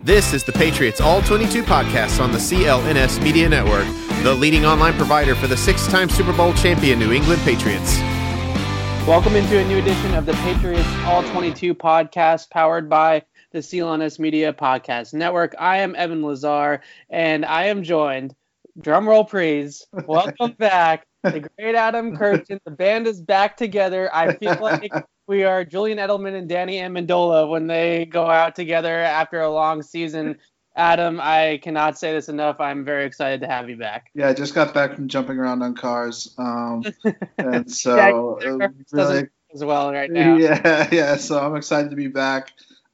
This is the Patriots All 22 podcast on the CLNS Media Network, the leading online provider for the six-time Super Bowl champion New England Patriots. Welcome into a new edition of the Patriots All 22 podcast powered by the CLNS Media Podcast Network. I am Evan Lazar, and I am joined, drumroll please, welcome back, the great Adam Kirchin. The band is back together. I feel like we are Julian Edelman and Danny Amendola when they go out together after a long season. Adam, I cannot say this enough. I'm very excited to have you back. Yeah, I just got back from jumping around on cars. And so really as well right now. Yeah. So I'm excited to be back.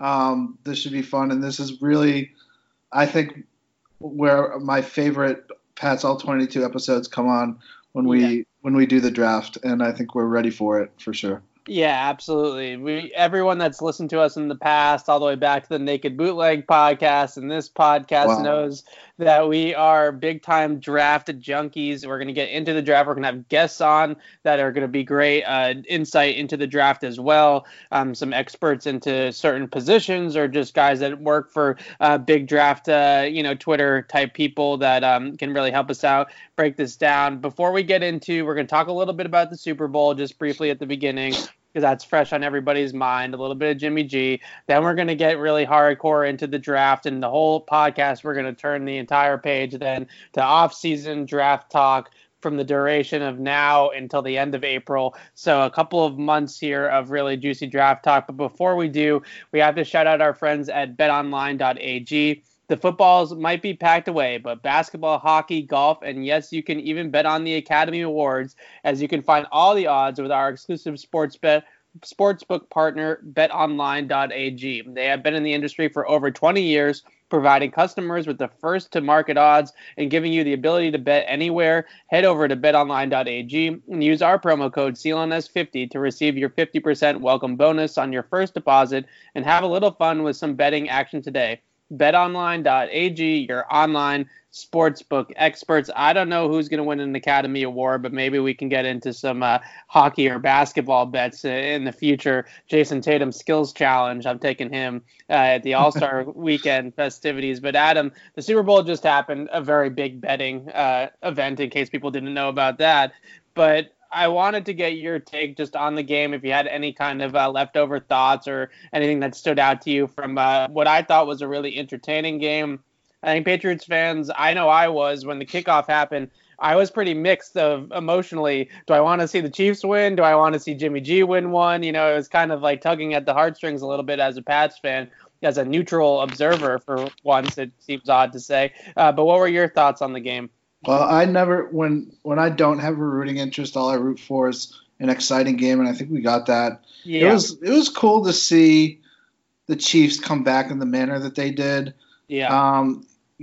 This should be fun. And this is really, I think, where my favorite Pats All 22 episodes come on when we do the draft. And I think we're ready for it for sure. Yeah, absolutely. Everyone that's listened to us in the past, all the way back to the Naked Bootleg podcast and this podcast knows that we are big-time draft junkies. We're going to get into the draft. We're going to have guests on that are going to be great insight into the draft as well. Some experts into certain positions or just guys that work for big draft, Twitter-type people that can really help us out, break this down. Before we get into, we're going to talk a little bit about the Super Bowl just briefly at the beginning, because that's fresh on everybody's mind, a little bit of Jimmy G. Then we're going to get really hardcore into the draft, and the whole podcast, we're going to turn the entire page then to off-season draft talk from the duration of now until the end of April. So a couple of months here of really juicy draft talk. But before we do, we have to shout out our friends at betonline.ag. The footballs might be packed away, but basketball, hockey, golf, and yes, you can even bet on the Academy Awards, as you can find all the odds with our exclusive sportsbook partner, betonline.ag. They have been in the industry for over 20 years, providing customers with the first-to-market odds and giving you the ability to bet anywhere. Head over to betonline.ag and use our promo code CLNS50 to receive your 50% welcome bonus on your first deposit and have a little fun with some betting action today. BetOnline.ag, your online sportsbook experts. I don't know who's going to win an Academy Award, but maybe we can get into some hockey or basketball bets in the future. Jason Tatum Skills Challenge. I'm taking him at the All-Star weekend festivities. But Adam, the Super Bowl just happened, a very big betting event in case people didn't know about that. But I wanted to get your take just on the game, if you had any kind of leftover thoughts or anything that stood out to you from what I thought was a really entertaining game. I think Patriots fans, I know I was, when the kickoff happened, I was pretty mixed of emotionally. Do I want to see the Chiefs win? Do I want to see Jimmy G win one? You know, it was kind of like tugging at the heartstrings a little bit as a Pats fan, as a neutral observer for once. It seems odd to say. But what were your thoughts on the game? Well, I never, when I don't have a rooting interest, all I root for is an exciting game, and I think we got that. Yeah. It was cool to see the Chiefs come back in the manner that they did. Yeah.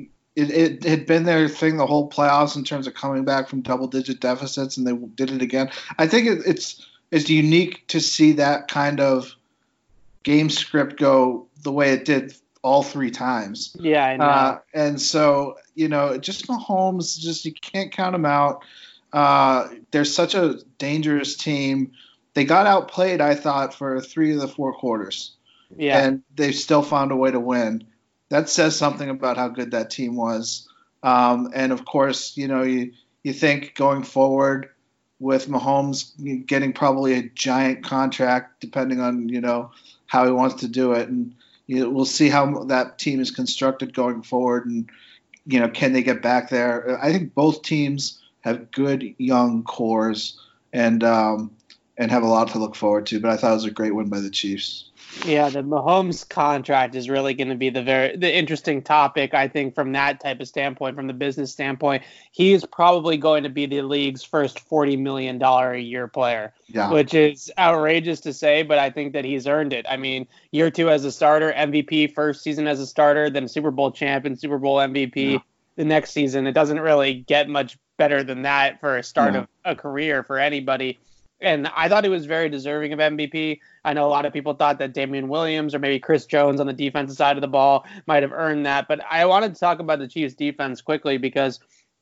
It had been their thing the whole playoffs in terms of coming back from double-digit deficits, and they did it again. I think it's unique to see that kind of game script go the way it did all three times. Yeah, I know. And so, just Mahomes, you can't count him out. They're such a dangerous team. They got outplayed, I thought, for 3 of the 4 quarters. Yeah. And they still found a way to win. That says something about how good that team was. And, of course, you think going forward with Mahomes getting probably a giant contract, depending on, how he wants to do it. And we'll see how that team is constructed going forward, and can they get back there? I think both teams have good young cores and have a lot to look forward to. But I thought it was a great win by the Chiefs. Yeah, the Mahomes contract is really going to be the interesting topic, I think, from that type of standpoint, from the business standpoint. He is probably going to be the league's first $40 million a year player, which is outrageous to say, but I think that he's earned it. I mean, year 2 as a starter, MVP, first season as a starter, then Super Bowl champion, Super Bowl MVP the next season. It doesn't really get much better than that for a start of a career for anybody. And I thought he was very deserving of MVP. I know a lot of people thought that Damian Williams or maybe Chris Jones on the defensive side of the ball might have earned that. But I wanted to talk about the Chiefs defense quickly because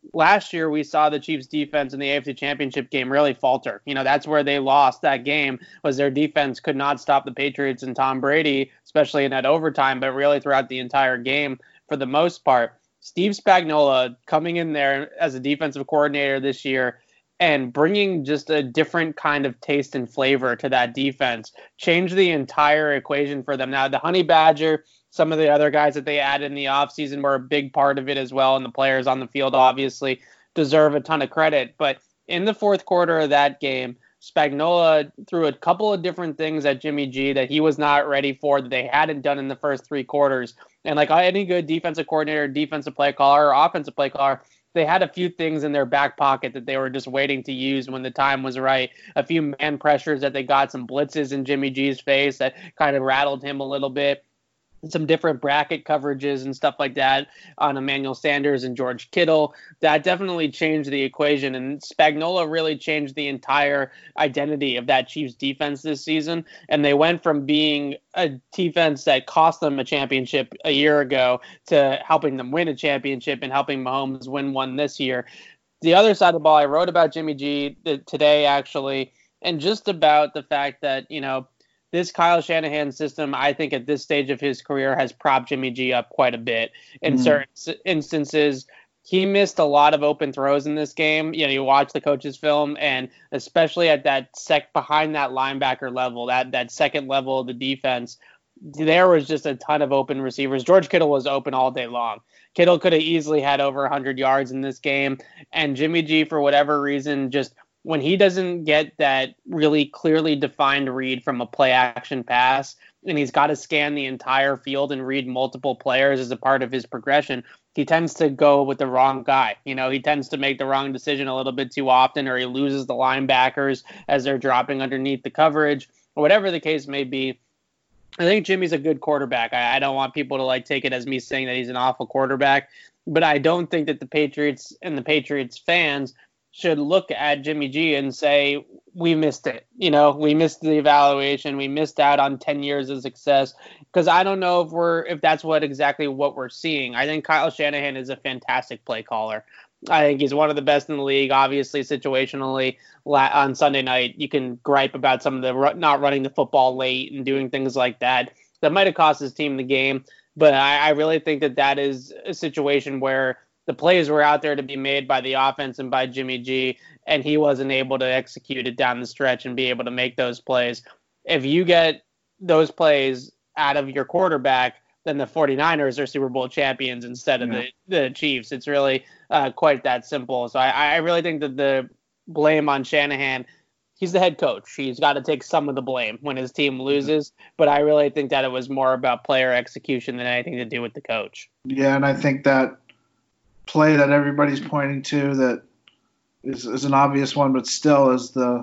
last year we saw the Chiefs defense in the AFC Championship game really falter. That's where they lost that game, was their defense could not stop the Patriots and Tom Brady, especially in that overtime, but really throughout the entire game for the most part. Steve Spagnuolo coming in there as a defensive coordinator this year and bringing just a different kind of taste and flavor to that defense changed the entire equation for them. Now, the Honey Badger, some of the other guys that they added in the offseason were a big part of it as well, and the players on the field obviously deserve a ton of credit. But in the fourth quarter of that game, Spagnuolo threw a couple of different things at Jimmy G that he was not ready for, that they hadn't done in the first three quarters. And like any good defensive coordinator, defensive play caller, or offensive play caller, they had a few things in their back pocket that they were just waiting to use when the time was right. A few man pressures that they got, some blitzes in Jimmy G's face that kind of rattled him a little bit. Some different bracket coverages and stuff like that on Emmanuel Sanders and George Kittle. That definitely changed the equation, and Spagnuolo really changed the entire identity of that Chiefs defense this season. And they went from being a defense that cost them a championship a year ago to helping them win a championship and helping Mahomes win one this year. The other side of the ball, I wrote about Jimmy G today, actually, and just about the fact that, this Kyle Shanahan system, I think at this stage of his career, has propped Jimmy G up quite a bit. In certain instances, he missed a lot of open throws in this game. You watch the coach's film, and especially at that behind that linebacker level, that second level of the defense, there was just a ton of open receivers. George Kittle was open all day long. Kittle could have easily had over 100 yards in this game, and Jimmy G, for whatever reason, just when he doesn't get that really clearly defined read from a play action pass, and he's got to scan the entire field and read multiple players as a part of his progression, he tends to go with the wrong guy. He tends to make the wrong decision a little bit too often, or he loses the linebackers as they're dropping underneath the coverage, or whatever the case may be. I think Jimmy's a good quarterback. I don't want people to take it as me saying that he's an awful quarterback, but I don't think that the Patriots and the Patriots fans should look at Jimmy G and say, we missed it. We missed the evaluation. We missed out on 10 years of success, because I don't know if that's exactly what we're seeing. I think Kyle Shanahan is a fantastic play caller. I think he's one of the best in the league. Obviously, situationally, on Sunday night, you can gripe about some of the not running the football late and doing things like that. That might have cost his team the game. But I really think that is a situation where the plays were out there to be made by the offense and by Jimmy G, and he wasn't able to execute it down the stretch and be able to make those plays. If you get those plays out of your quarterback, then the 49ers are Super Bowl champions instead of the Chiefs. It's really quite that simple. So I really think that the blame on Shanahan, he's the head coach. He's got to take some of the blame when his team loses. But I really think that it was more about player execution than anything to do with the coach. Yeah, and I think that play that everybody's pointing to that is an obvious one, but still is that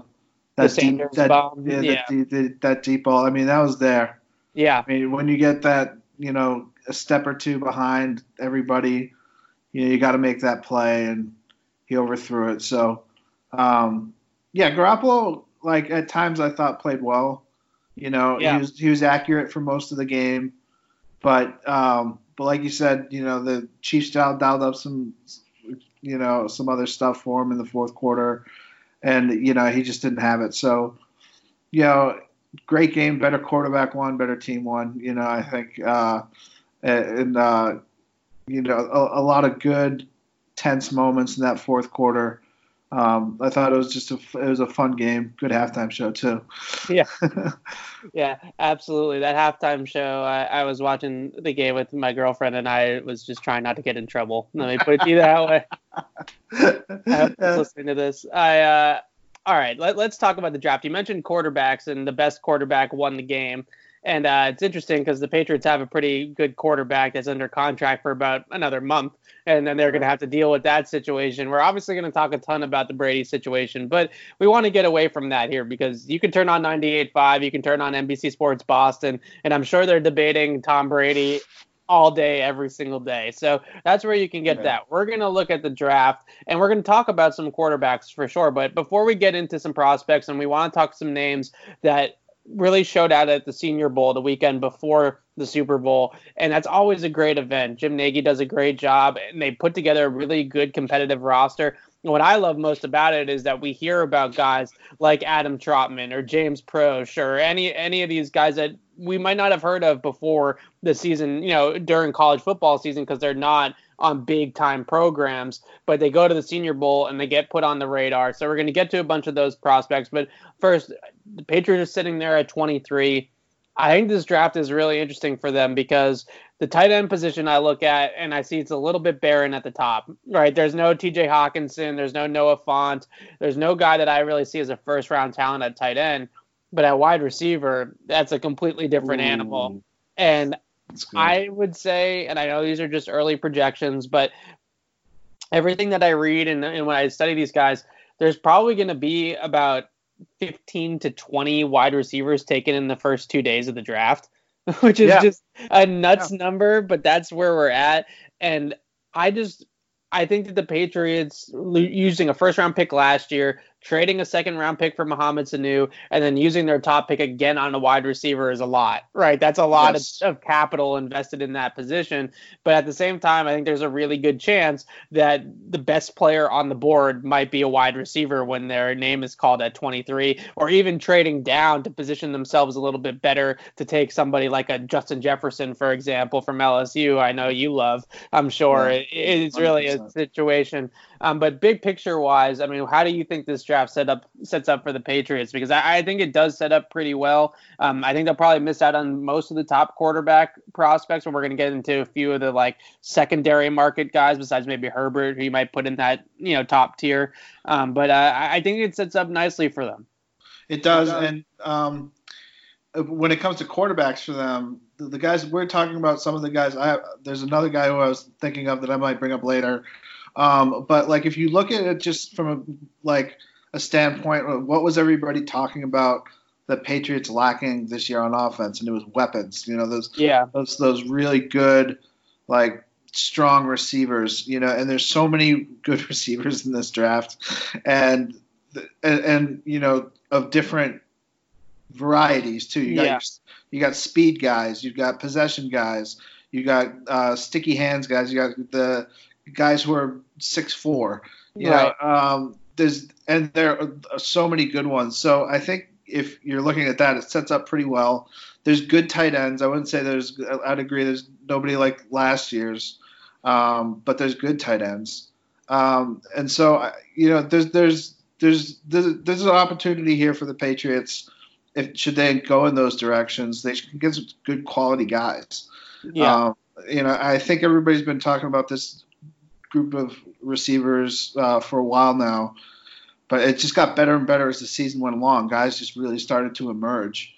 deep ball. I mean, that was there. Yeah. I mean, when you get that, a step or two behind everybody, you got to make that play, and he overthrew it. So, Garoppolo, at times I thought played well. He was accurate for most of the game, but like you said, the Chiefs dialed up some other stuff for him in the fourth quarter, and he just didn't have it. So, great game, better quarterback won, better team won. I think, a lot of good tense moments in that fourth quarter. I thought it was a fun game. Good halftime show too. Yeah, yeah, absolutely. That halftime show, I was watching the game with my girlfriend, and I was just trying not to get in trouble. Let me put it to you that way. I was listening to this. All right, let's talk about the draft. You mentioned quarterbacks, and the best quarterback won the game. And it's interesting because the Patriots have a pretty good quarterback that's under contract for about another month, and then they're going to have to deal with that situation. We're obviously going to talk a ton about the Brady situation, but we want to get away from that here because you can turn on 98.5, you can turn on NBC Sports Boston, and I'm sure they're debating Tom Brady all day, every single day. So that's where you can get that. We're going to look at the draft, and we're going to talk about some quarterbacks for sure. But before we get into some prospects, and we want to talk some names that really showed out at the Senior Bowl the weekend before the Super Bowl, and that's always a great event. Jim Nagy does a great job, and they put together a really good competitive roster. And what I love most about it is that we hear about guys like Adam Trotman or James Proche or any of these guys that we might not have heard of before the season, during college football season, because they're not on big time programs, but they go to the Senior Bowl and they get put on the radar. So we're going to get to a bunch of those prospects. But first, the Patriots are sitting there at 23. I think this draft is really interesting for them because the tight end position I look at and I see it's a little bit barren at the top, right? There's no TJ Hawkinson. There's no Noah Fant. There's no guy that I really see as a first round talent at tight end. But at wide receiver, that's a completely different animal. And I would say, and I know these are just early projections, but everything that I read and when I study these guys, there's probably going to be about 15 to 20 wide receivers taken in the first 2 days of the draft, which is just a nuts number, but that's where we're at. And I think that the Patriots using a first round pick last year, trading a second round pick for Mohamed Sanu, and then using their top pick again on a wide receiver is a lot, right? That's a lot of capital invested in that position. But at the same time, I think there's a really good chance that the best player on the board might be a wide receiver when their name is called at 23, or even trading down to position themselves a little bit better to take somebody like a Justin Jefferson, for example, from LSU. I know you love, I'm sure. It's really a situation. But big picture wise, I mean, how do you think this draft sets up for the Patriots? Because I think it does set up pretty well. I think they'll probably miss out on most of the top quarterback prospects, and we're going to get into a few of the like secondary market guys besides maybe Herbert, who you might put in that top tier. But I think it sets up nicely for them. It does, and when it comes to quarterbacks for them, the guys we're talking about, some of the guys, there's another guy who I was thinking of that I might bring up later. But like if you look at it just from a standpoint of what was everybody talking about the Patriots lacking this year on offense, and it was weapons. Those really good strong receivers. And there's so many good receivers in this draft, and of different varieties too. You got speed guys, you've got possession guys, you got sticky hands guys, you got the guys who are 6'4", there are so many good ones. So I think if you're looking at that, it sets up pretty well. There's good tight ends. I wouldn't say I'd agree there's nobody like last year's, but there's good tight ends. And so there's an opportunity here for the Patriots. Should they go in those directions, they should get some good quality guys. I think everybody's been talking about this group of receivers for a while now, but it just got better and better as the season went along. Guys just really started to emerge,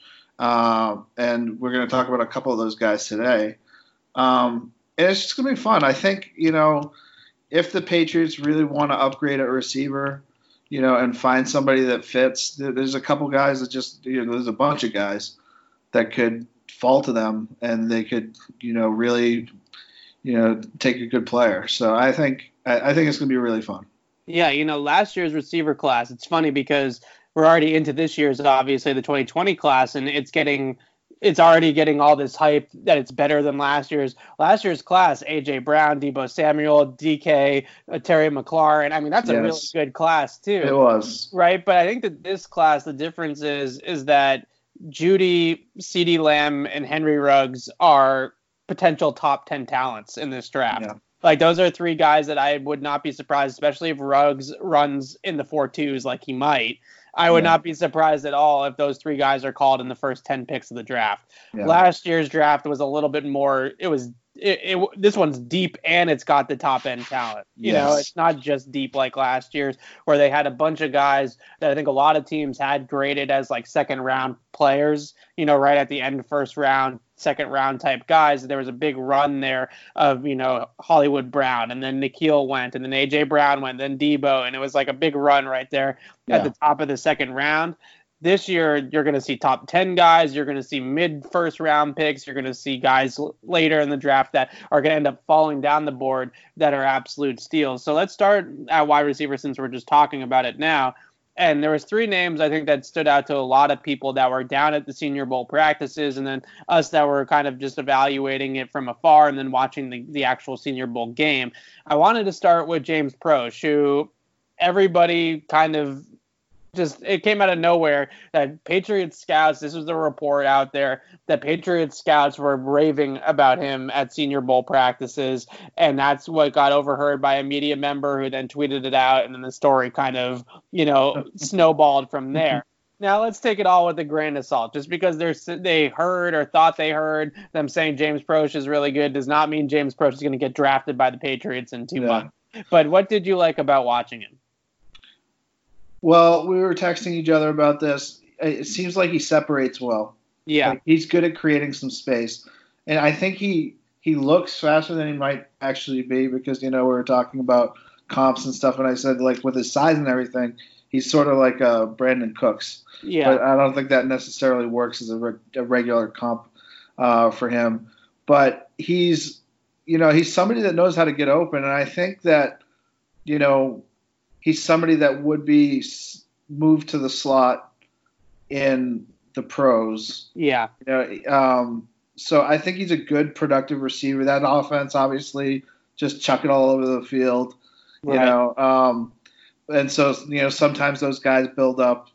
and we're going to talk about a couple of those guys today. And it's just going to be fun. I think if the Patriots really want to upgrade a receiver, and find somebody that fits, there's a couple guys that just there's a bunch of guys that could fall to them, and they could really take a good player. So I think it's going to be really fun. Yeah, last year's receiver class, it's funny because we're already into this year's, obviously, the 2020 class, and it's already getting all this hype that it's better than last year's. Last year's class, A.J. Brown, Deebo Samuel, DK, Terry McLaurin. I mean, that's a really good class, too. It was. Right? But I think that this class, the difference is that Judy, CeeDee Lamb, and Henry Ruggs are potential top 10 talents in this draft. Yeah. Those are three guys that I would not be surprised, especially if Ruggs runs in the 4.2s like he might. I would not be surprised at all if those three guys are called in the first 10 picks of the draft. Yeah. Last year's draft was a little bit more. This one's deep, and it's got the top end talent. It's not just deep like last year's, where they had a bunch of guys that I think a lot of teams had graded as second round players. Right at the end, first round, second round type guys. There was a big run there of Hollywood Brown, and then N'Keal went, and then AJ Brown went, then Deebo, and it was a big run right there at the top of the second round. This year, you're going to see top 10 guys. You're going to see mid-first round picks. You're going to see guys later in the draft that are going to end up falling down the board that are absolute steals. So let's start at wide receiver since we're just talking about it now. And there was 3 names I think that stood out to a lot of people that were down at the Senior Bowl practices, and then us that were kind of just evaluating it from afar and then watching the actual Senior Bowl game. I wanted to start with James Proche, who everybody kind of it came out of nowhere that Patriots scouts, this was the report out there, that Patriots scouts were raving about him at Senior Bowl practices, and that's what got overheard by a media member who then tweeted it out, and then the story kind of, snowballed from there. Now, let's take it all with a grain of salt. Just because they heard or thought they heard them saying James Proche is really good does not mean James Proche is going to get drafted by the Patriots in 2 months. But what did you like about watching him? Well, we were texting each other about this. It seems like he separates well. Yeah. Like he's good at creating some space. And I think he looks faster than he might actually be because, we were talking about comps and stuff, and I said, like, with his size and everything, he's sort of like Brandon Cooks. Yeah. But I don't think that necessarily works as a regular comp for him. But he's somebody that knows how to get open, and I think that, he's somebody that would be moved to the slot in the pros. Yeah. So I think he's a good, productive receiver. That offense, obviously, just chuck it all over the field. Right. And so, sometimes those guys build up,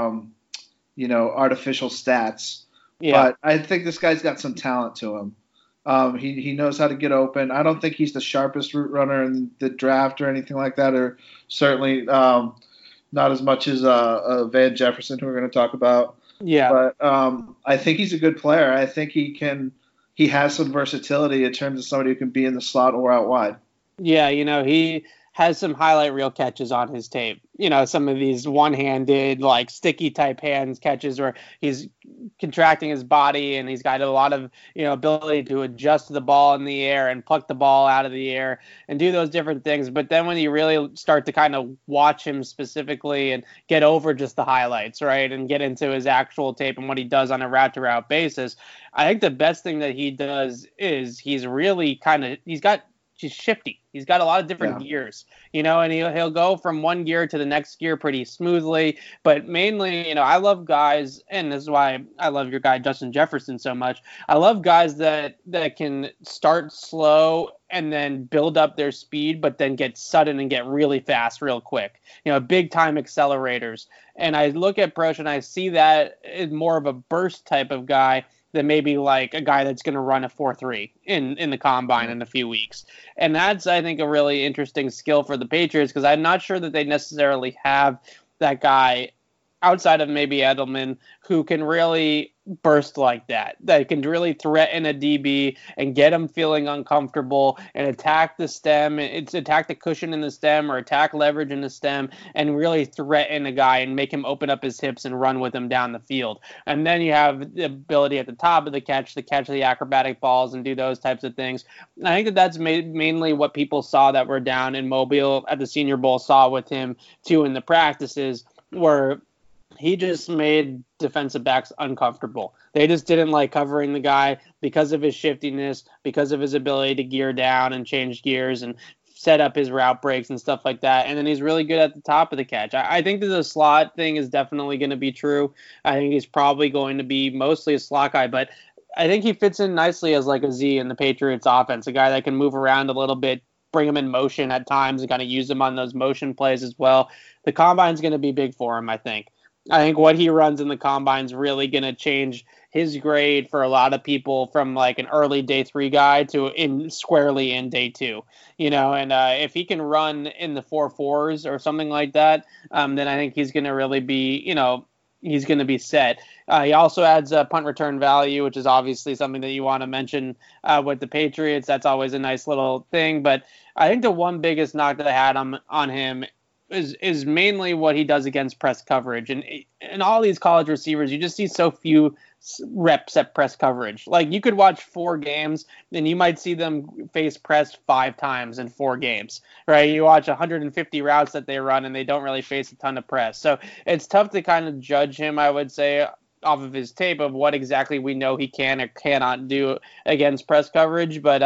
artificial stats. Yeah. But I think this guy's got some talent to him. He knows how to get open. I don't think he's the sharpest route runner in the draft or anything like that, or certainly not as much as Van Jefferson, who we're going to talk about. Yeah. But I think he's a good player. I think he has some versatility in terms of somebody who can be in the slot or out wide. Yeah, he has some highlight reel catches on his tape. Some of these one-handed, like sticky type hands catches where he's contracting his body and he's got a lot of, ability to adjust the ball in the air and pluck the ball out of the air and do those different things. But then when you really start to kind of watch him specifically and get over just the highlights, right, and get into his actual tape and what he does on a route-to-route basis, I think the best thing that he does is he's shifty. He's got a lot of different gears, and he'll go from one gear to the next gear pretty smoothly. But mainly, I love guys, and this is why I love your guy Justin Jefferson so much. I love guys that can start slow and then build up their speed, but then get sudden and get really fast real quick. Big time accelerators. And I look at Proche and I see that as more of a burst type of guy than maybe like a guy that's going to run a 4.3 in the combine in a few weeks. And that's, I think, a really interesting skill for the Patriots because I'm not sure that they necessarily have that guy outside of maybe Edelman who can really burst like that can really threaten a DB and get him feeling uncomfortable and attack the stem. It's attack the cushion in the stem or attack leverage in the stem and really threaten a guy and make him open up his hips and run with him down the field. And then you have the ability at the top of the catch to catch the acrobatic balls and do those types of things. And I think that's mainly what people saw that were down in Mobile at the Senior Bowl saw with him too in the practices where he just made defensive backs uncomfortable. They just didn't like covering the guy because of his shiftiness, because of his ability to gear down and change gears and set up his route breaks and stuff like that. And then he's really good at the top of the catch. I think that the slot thing is definitely going to be true. I think he's probably going to be mostly a slot guy, but I think he fits in nicely as like a Z in the Patriots offense, a guy that can move around a little bit, bring him in motion at times and kind of use him on those motion plays as well. The combine's going to be big for him, I think. I think what he runs in the combine is really going to change his grade for a lot of people from like an early day 3 guy to squarely in day 2, and if he can run in the 4.4s or something like that, then I think he's going to really be, he's going to be set. He also adds a punt return value, which is obviously something that you want to mention with the Patriots. That's always a nice little thing. But I think the one biggest knock that I had on him is mainly what he does against press coverage. And in all these college receivers, you just see so few reps at press coverage. Like you could watch 4 games and you might see them face press 5 times in 4 games, right? You watch 150 routes that they run and they don't really face a ton of press. So it's tough to kind of judge him, I would say, off of his tape of what exactly we know he can or cannot do against press coverage. But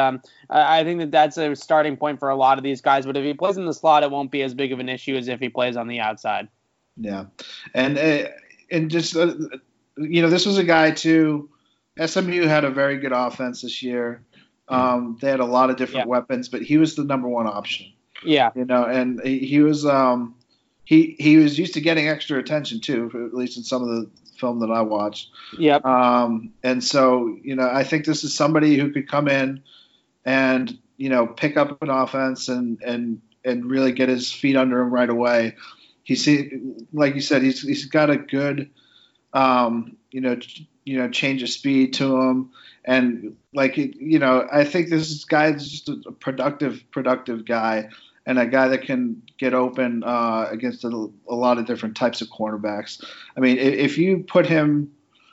I think that that's a starting point for a lot of these guys. But if he plays in the slot, it won't be as big of an issue as if he plays on the outside. Yeah, and just this was a guy too. SMU had a very good offense this year. They had a lot of different weapons, but he was the number one option. Yeah, and he was he was used to getting extra attention too, at least in some of the film that I watched. Yep. And so I think this is somebody who could come in and pick up an offense and really get his feet under him right away. Like you said, he's got a good change of speed to him, and I think this guy is just a productive guy, and a guy that can get open against a lot of different types of cornerbacks. I mean, if you put him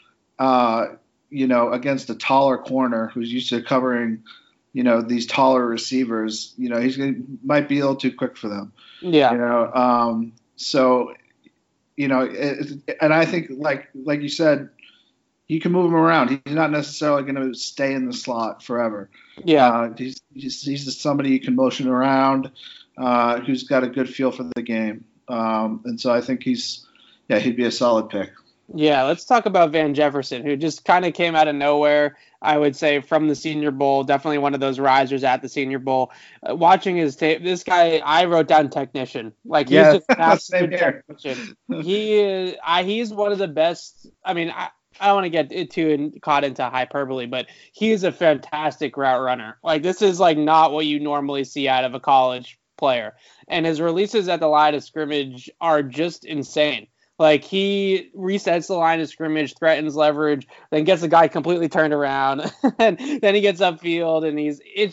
against a taller corner who's used to covering these taller receivers, might be a little too quick for them. Yeah. So, and I think like you said, you can move him around. He's not necessarily going to stay in the slot forever. Yeah. He's just somebody you can motion around, who's got a good feel for the game. And so I think he'd be a solid pick. Yeah, let's talk about Van Jefferson, who just kind of came out of nowhere, I would say, from the Senior Bowl. Definitely one of those risers at the Senior Bowl. Watching his tape, this guy, I wrote down technician. Like, he's just an absolute technician. He's one of the best. I mean, I don't want to get too caught into hyperbole, but he is a fantastic route runner. Like, this is like not what you normally see out of a college player. And his releases at the line of scrimmage are just insane. Like, he resets the line of scrimmage, threatens leverage, then gets the guy completely turned around, and then he gets upfield, and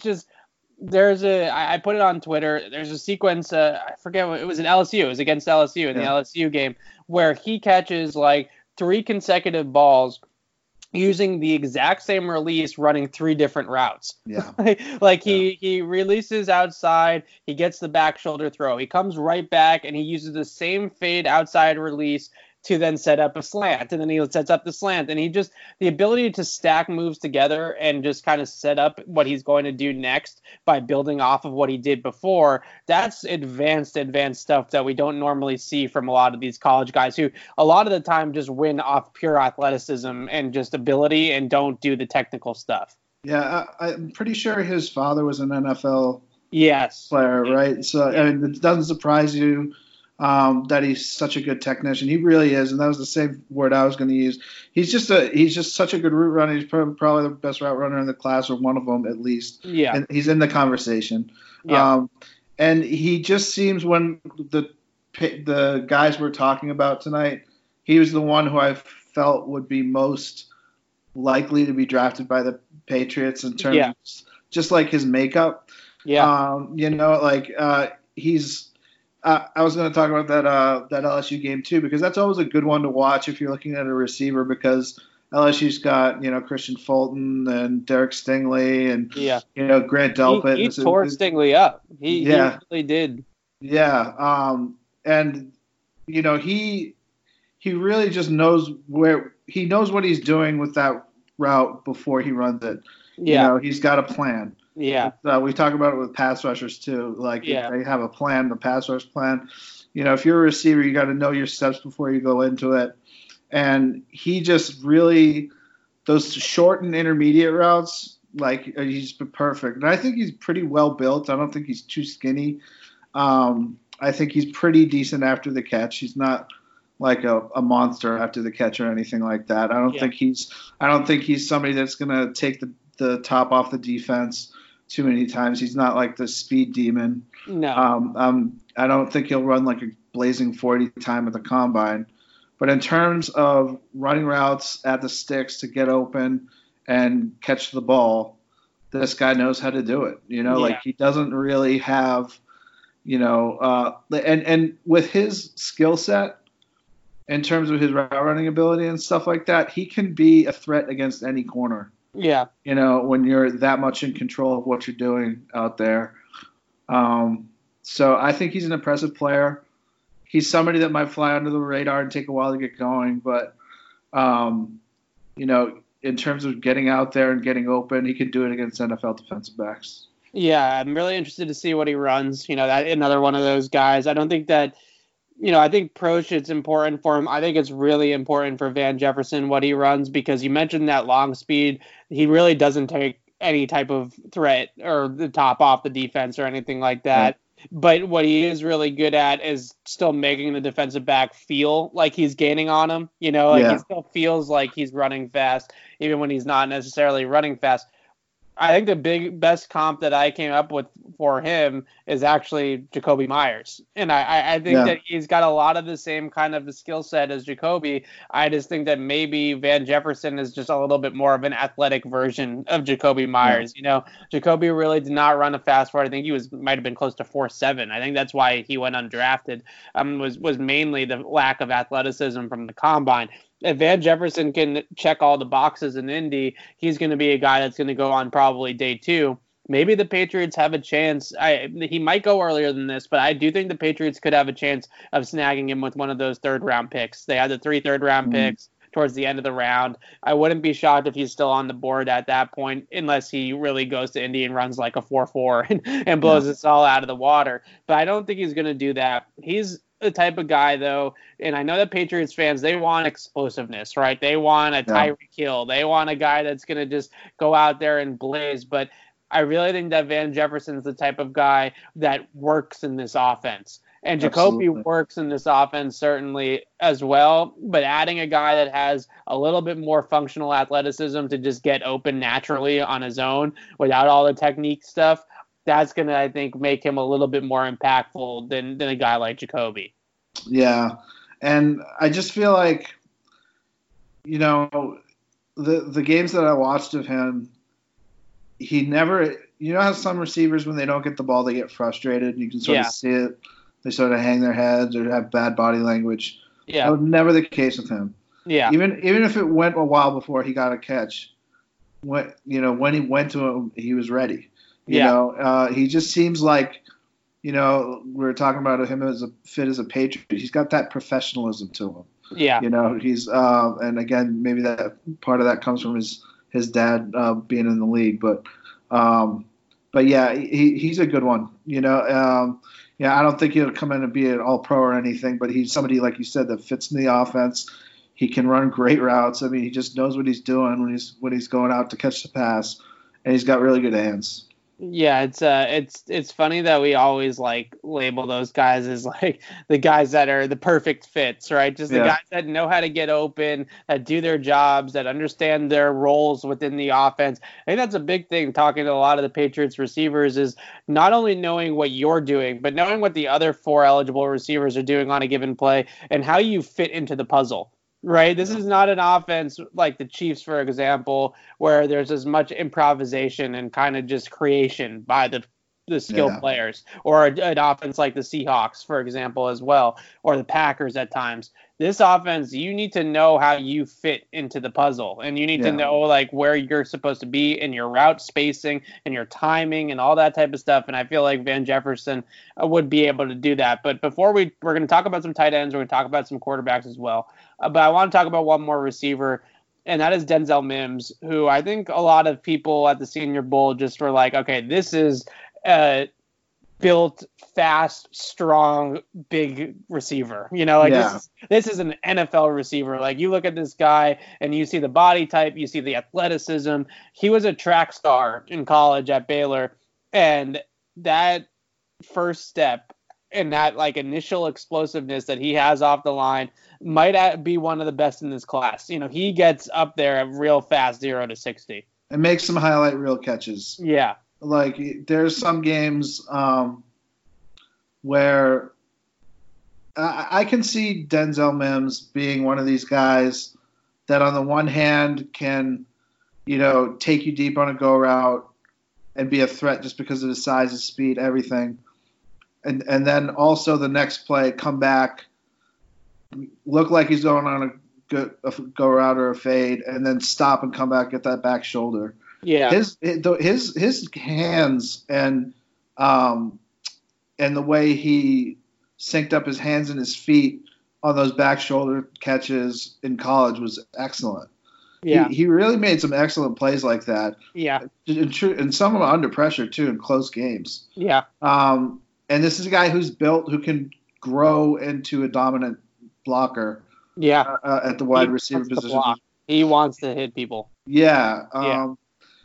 I put it on Twitter, there's a sequence, I forget what, it was in LSU, it was against LSU in the LSU game, where he catches, like, 3 consecutive balls using the exact same release, running 3 different routes. Yeah. He releases outside, he gets the back shoulder throw, he comes right back, and he uses the same fade outside release to then set up a slant, and then he sets up the slant, and the ability to stack moves together and just kind of set up what he's going to do next by building off of what he did before, that's advanced stuff that we don't normally see from a lot of these college guys who a lot of the time just win off pure athleticism and just ability and don't do the technical stuff. Yeah, I'm pretty sure his father was an NFL yes player, right? So I mean, it doesn't surprise you that he's such a good technician. He really is, and that was the same word I was going to use. He's just such a good route runner. He's probably the best route runner in the class, or one of them at least. Yeah, and he's in the conversation. Yeah. And he just seems, when the guys we're talking about tonight, he was the one who I felt would be most likely to be drafted by the Patriots in terms of just like his makeup. Yeah. He's. I was going to talk about that LSU game too, because that's always a good one to watch if you're looking at a receiver, because LSU's got Christian Fulton and Derek Stingley and Grant Delpit. He tore Stingley up. He really did. Yeah. And he really just knows he knows what he's doing with that route before he runs it. Yeah. He's got a plan. Yeah. We talk about it with pass rushers too. Like, if they have a plan, the pass rush plan. If you're a receiver, you got to know your steps before you go into it. And he just really, those short and intermediate routes, like, he's perfect. And I think he's pretty well built. I don't think he's too skinny. I think he's pretty decent after the catch. He's not like a monster after the catch or anything like that. I don't think he's somebody that's going to take the top off the defense too many times. He's not like the speed demon. No. I don't think he'll run like a blazing 40 time at the combine. But in terms of running routes at the sticks to get open and catch the ball, this guy knows how to do it. Like, he doesn't really have, and with his skill set, in terms of his route running ability and stuff like that, he can be a threat against any corner. Yeah. When you're that much in control of what you're doing out there. So I think he's an impressive player. He's somebody that might fly under the radar and take a while to get going. But, in terms of getting out there and getting open, he could do it against NFL defensive backs. Yeah, I'm really interested to see what he runs. That another one of those guys. I don't think that I think Proch, it's important for him. I think it's really important for Van Jefferson what he runs, because you mentioned that long speed. He really doesn't take any type of threat or the top off the defense or anything like that. Yeah. But what he is really good at is still making the defensive back feel like he's gaining on him. He still feels like he's running fast, even when he's not necessarily running fast. I think the best comp that I came up with for him is actually Jakobi Meyers. And I think that he's got a lot of the same kind of skill set as Jakobi. I just think that maybe Van Jefferson is just a little bit more of an athletic version of Jakobi Meyers. Yeah. Jakobi really did not run a fast 4. I think he might have been close to 4.7. I think that's why he went undrafted. Was mainly the lack of athleticism from the combine. If Van Jefferson can check all the boxes in Indy, he's going to be a guy that's going to go on probably day 2. Maybe the Patriots have a chance. He might go earlier than this, but I do think the Patriots could have a chance of snagging him with one of those third-round picks. They had the 3 third-round picks towards the end of the round. I wouldn't be shocked if he's still on the board at that point, unless he really goes to Indy and runs like a 4.4 and blows us all out of the water. But I don't think he's going to do that. He's the type of guy, though, and I know that Patriots fans, they want explosiveness, right? They want a Tyreek Hill. They want a guy that's going to just go out there and blaze. But I really think that Van Jefferson's the type of guy that works in this offense. And Jakobi works in this offense certainly as well, but adding a guy that has a little bit more functional athleticism to just get open naturally on his own without all the technique stuff, that's going to, I think, make him a little bit more impactful than a guy like Jakobi. Yeah, and I just feel like, the games that I watched of him, he never – how some receivers, when they don't get the ball, they get frustrated. You can sort of see it. They sort of hang their heads or have bad body language. Yeah. That was never the case with him. Yeah. Even if it went a while before he got a catch, when he went to him, he was ready. He just seems like, we were talking about him as a Patriot. He's got that professionalism to him. Yeah. He's and again, maybe that part of that comes from his dad being in the league, but yeah, he's a good one. I don't think he'll come in and be an all-pro or anything, but he's somebody, like you said, that fits in the offense. He can run great routes. I mean, he just knows what he's doing when he's going out to catch the pass, and he's got really good hands. Yeah, it's funny that we always label those guys as the guys that are the perfect fits, right? Just the guys that know how to get open, that do their jobs, that understand their roles within the offense. I think that's a big thing talking to a lot of the Patriots receivers, is not only knowing what you're doing, but knowing what the other 4 eligible receivers are doing on a given play and how you fit into the puzzle. Right. This is not an offense like the Chiefs, for example, where there's as much improvisation and kind of just creation by the skilled players, or an offense like the Seahawks, for example, as well, or the Packers at times. This offense, you need to know how you fit into the puzzle, and you need to know where you're supposed to be in your route spacing and your timing and all that type of stuff. And I feel like Van Jefferson would be able to do that. But before we're going to talk about some tight ends, we're going to talk about some quarterbacks as well. But I want to talk about one more receiver, and that is Denzel Mims, who I think a lot of people at the Senior Bowl just were like, okay, this is built, fast, strong, big receiver. This is an NFL receiver. You look at this guy and you see the body type, you see the athleticism. He was a track star in college at Baylor, and that first step and that initial explosiveness that he has off the line might be one of the best in this class. He gets up there real fast, 0 to 60. And makes some highlight reel catches. Yeah. There's some games where I can see Denzel Mims being one of these guys that on the one hand can, take you deep on a go route and be a threat just because of his size, his speed, everything. And then also the next play, come back, look like he's going on a go route or a fade, and then stop and come back, get that back shoulder. Yeah, his hands and the way he synced up his hands and his feet on those back shoulder catches in college was excellent. Yeah, he really made some excellent plays like that. Yeah, and some of them under pressure too in close games. Yeah. And this is a guy who's built, who can grow into a dominant blocker. Yeah. At the wide receiver position. He wants to hit people. Yeah. Yeah.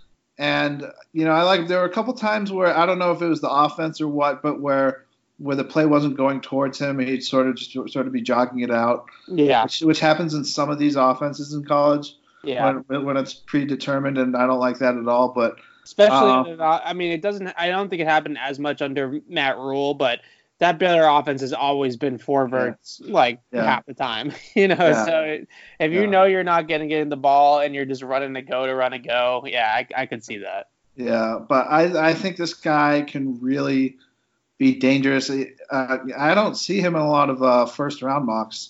And there were a couple times where I don't know if it was the offense or what, but where the play wasn't going towards him, he'd sort of be jogging it out. Yeah. Which happens in some of these offenses in college. Yeah. When it's predetermined, and I don't like that at all. But especially, it doesn't. I don't think it happened as much under Matt Rule, but that Baylor offense has always been four verts half the time. So if you know you're not getting the ball and you're just running a go to run a go, I could see that. Yeah, but I think this guy can really be dangerous. I don't see him in a lot of first round mocks.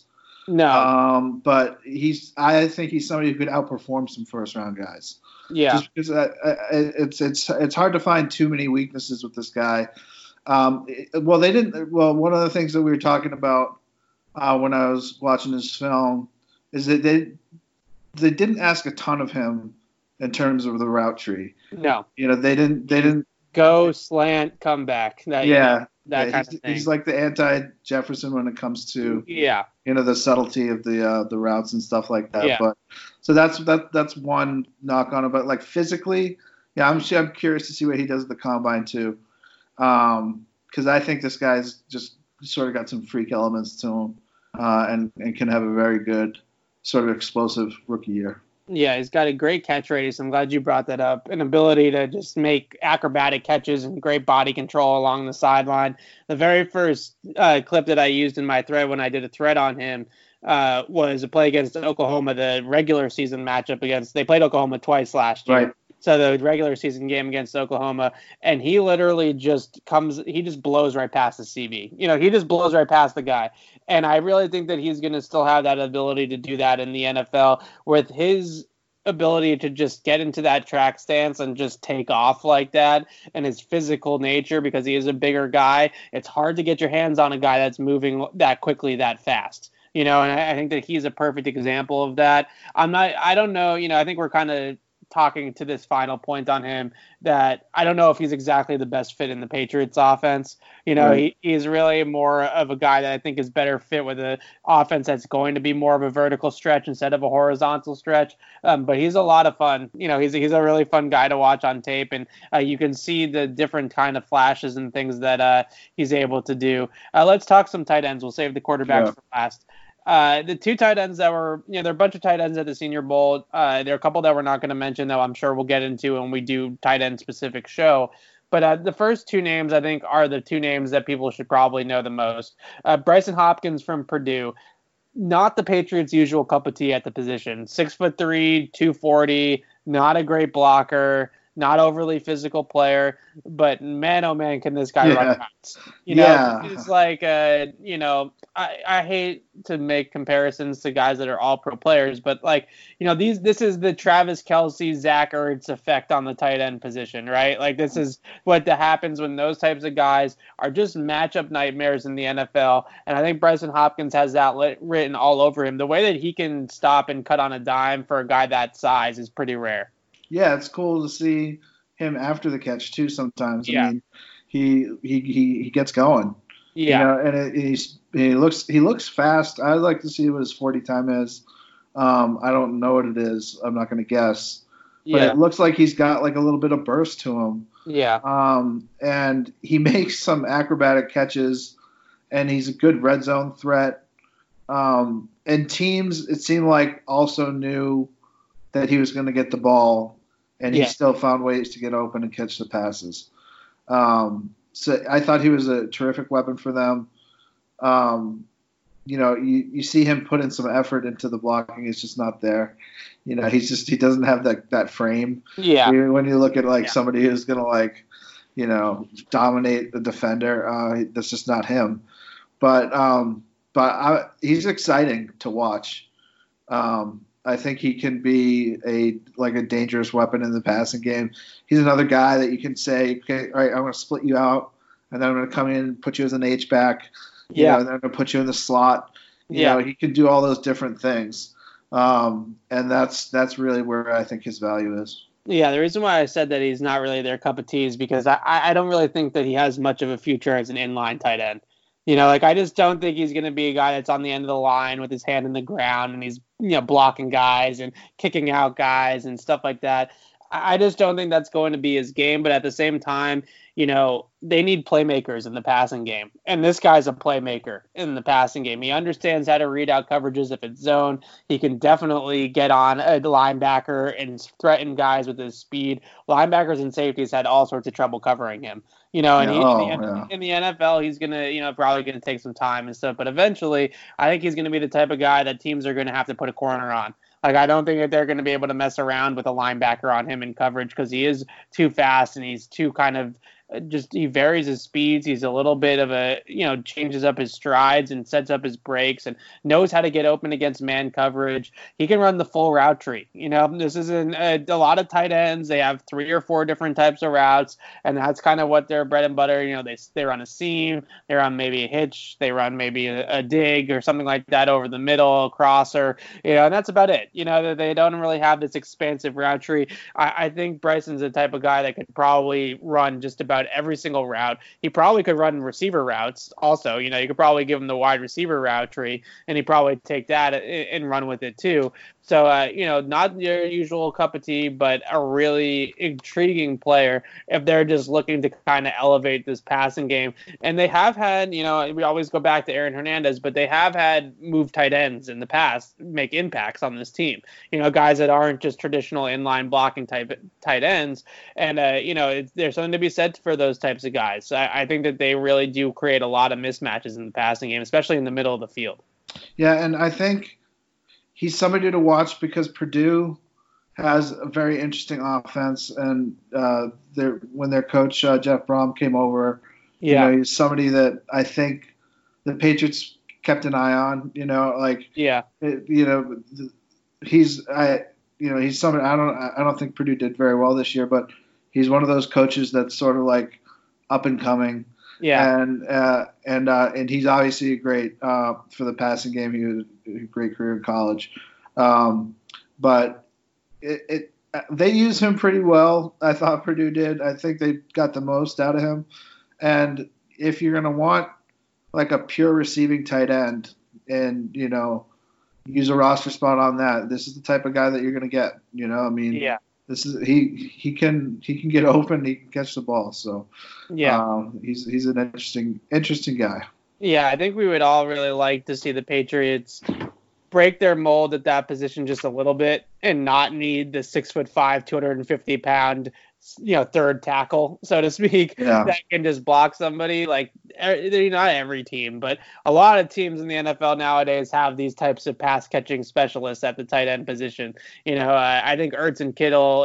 No. But I think he's somebody who could outperform some first round guys. Yeah. Just because it's hard to find too many weaknesses with this guy. One of the things that we were talking about when I was watching this film is that they didn't ask a ton of him in terms of the route tree. No. They didn't go slant, come back. That kind of thing. He's like the anti-Jefferson when it comes to the subtlety of the routes and stuff like that. Yeah. But so that's one knock on it. But like physically, I'm curious to see what he does at the combine too. Because I think this guy's just sort of got some freak elements to him, and can have a very good sort of explosive rookie year. Yeah, he's got a great catch radius. I'm glad you brought that up. An ability to just make acrobatic catches and great body control along the sideline. The very first clip that I used in my thread when I did a thread on him was a play against Oklahoma, the regular season matchup they played Oklahoma twice last year. Right. So the regular season game against Oklahoma, and he literally just blows right past the CB. He just blows right past the guy. And I really think that he's going to still have that ability to do that in the NFL with his ability to just get into that track stance and just take off like that, and his physical nature, because he is a bigger guy. It's hard to get your hands on a guy that's moving that quickly, that fast. And I think that he's a perfect example of that. I don't know, I think we're kind of talking to this final point on him that I don't know if he's exactly the best fit in the Patriots offense. He's really more of a guy that I think is better fit with an offense that's going to be more of a vertical stretch instead of a horizontal stretch. But he's a lot of fun. He's a really fun guy to watch on tape, and you can see the different kind of flashes and things that he's able to do. Let's talk some tight ends. We'll save the quarterbacks for last. The two tight ends that were, there are a bunch of tight ends at the Senior Bowl. There are a couple that we're not going to mention, though I'm sure we'll get into when we do tight end specific show. But the first two names, I think, are the two names that people should probably know the most. Brycen Hopkins from Purdue, not the Patriots' usual cup of tea at the position. 6'3", 240, not a great blocker, not overly physical player, but man, oh man, can this guy run routes. It's like, I hate to make comparisons to guys that are all pro players, but this is the Travis Kelce, Zach Ertz effect on the tight end position, right? Like, this is what happens when those types of guys are just matchup nightmares in the NFL. And I think Brycen Hopkins has that written all over him. The way that he can stop and cut on a dime for a guy that size is pretty rare. Yeah, it's cool to see him after the catch too. Sometimes, yeah. I mean, he gets going. Yeah, and he looks fast. I'd like to see what his 40 time is. I don't know what it is. I'm not going to guess. But it looks like he's got like a little bit of burst to him. Yeah. And he makes some acrobatic catches, and he's a good red zone threat. And teams, it seemed like, also knew that he was going to get the ball, and he still found ways to get open and catch the passes. So I thought he was a terrific weapon for them. You see him put in some effort into the blocking. It's just not there. He doesn't have that frame. Yeah. When you look at somebody who's going to dominate the defender, that's just not him. But he's exciting to watch. I think he can be a dangerous weapon in the passing game. He's another guy that you can say, okay, all right, I'm going to split you out, and then I'm going to come in and put you as an H-back. And then I'm going to put you in the slot. You know, he can do all those different things. And that's really where I think his value is. Yeah, the reason why I said that he's not really their cup of tea is because I don't really think that he has much of a future as an inline tight end. Like I just don't think he's going to be a guy that's on the end of the line with his hand in the ground and he's blocking guys and kicking out guys and stuff like that. I just don't think that's going to be his game. But at the same time, they need playmakers in the passing game. And this guy's a playmaker in the passing game. He understands how to read out coverages if it's zone. He can definitely get on a linebacker and threaten guys with his speed. Linebackers and safeties had all sorts of trouble covering him. In the NFL, he's going to, probably going to take some time and stuff. But eventually, I think he's going to be the type of guy that teams are going to have to put a corner on. Like, I don't think that they're going to be able to mess around with a linebacker on him in coverage because he is too fast and he's too kind of he varies his speeds. He's a little bit of changes up his strides and sets up his breaks and knows how to get open against man coverage. He can run the full route tree. This isn't a lot of tight ends. They have 3 or 4 different types of routes, and that's kind of what their bread and butter. They run a seam, they run maybe a hitch, they run maybe a dig or something like that over the middle, a crosser, and that's about it. They don't really have this expansive route tree. I think Bryson's the type of guy that could probably run just about every single route. He probably could run receiver routes also. You could probably give him the wide receiver route tree and he'd probably take that and run with it too. So, not your usual cup of tea, but a really intriguing player if they're just looking to kind of elevate this passing game. And they have had, we always go back to Aaron Hernandez, but they have had move tight ends in the past make impacts on this team. Guys that aren't just traditional inline blocking type tight ends. And, there's something to be said for those types of guys. I think that they really do create a lot of mismatches in the passing game, especially in the middle of the field. Yeah, and I think he's somebody to watch because Purdue has a very interesting offense, and when their coach Jeff Brom came over, he's somebody that I think the Patriots kept an eye on. He's somebody I don't think Purdue did very well this year, but he's one of those coaches that's sort of like up and coming. Yeah, and he's obviously great for the passing game. He had a great career in college, but they use him pretty well. I thought Purdue did. I think they got the most out of him. And if you're gonna want like a pure receiving tight end, and use a roster spot on that, this is the type of guy that you're gonna get. Yeah. This is he can get open, he can catch the ball. So he's an interesting guy. Yeah, I think we would all really like to see the Patriots break their mold at that position just a little bit and not need the 6'5", 250-pound, third tackle, so to speak, that can just block somebody. Like, not every team, but a lot of teams in the NFL nowadays have these types of pass catching specialists at the tight end position. I think Ertz and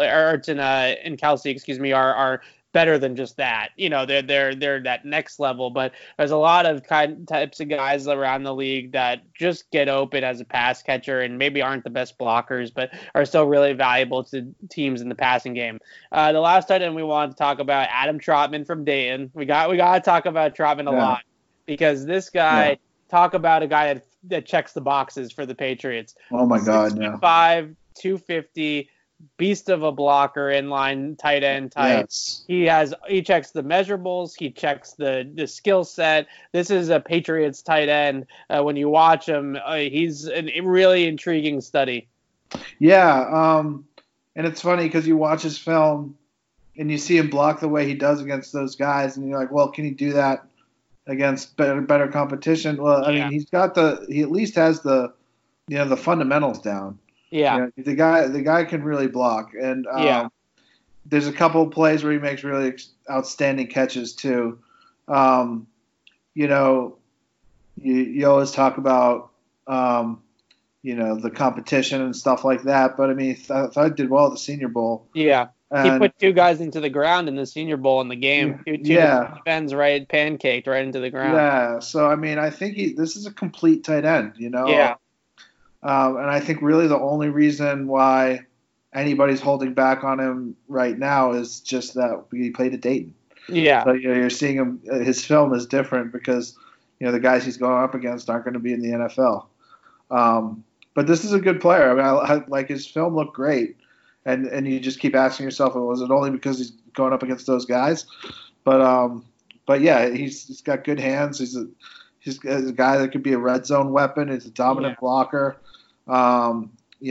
Kelsey, are better than just that. They're that next level, but there's a lot of types of guys around the league that just get open as a pass catcher and maybe aren't the best blockers, but are still really valuable to teams in the passing game. The last tight end we wanted to talk about, Adam Trotman from Dayton. We got to talk about Trotman a lot because this guy, talk about a guy that checks the boxes for the Patriots. Oh my God, 6'5", 250, beast of a blocker, inline tight end type. Yes. He checks the measurables. He checks the skill set. This is a Patriots tight end. When you watch him, he's a really intriguing study. Yeah, and it's funny because you watch his film and you see him block the way he does against those guys, and you're like, well, can he do that against better competition? Well, I mean, he at least has the fundamentals down. Yeah, the guy can really block, and there's a couple of plays where he makes really outstanding catches too. You always talk about the competition and stuff like that, but I mean, I thought he did well at the Senior Bowl. Yeah, he put 2 guys into the ground in the Senior Bowl in the game. Two defense pancaked right into the ground. Yeah, so I mean, I think this is a complete tight end. Yeah. And I think really the only reason why anybody's holding back on him right now is just that he played at Dayton. Yeah. So you're seeing him. His film is different because the guys he's going up against aren't going to be in the NFL. But this is a good player. I mean, I like his film looked great, and you just keep asking yourself, was it only because he's going up against those guys? But yeah, he's got good hands. He's a guy that could be a red zone weapon. He's a dominant blocker. I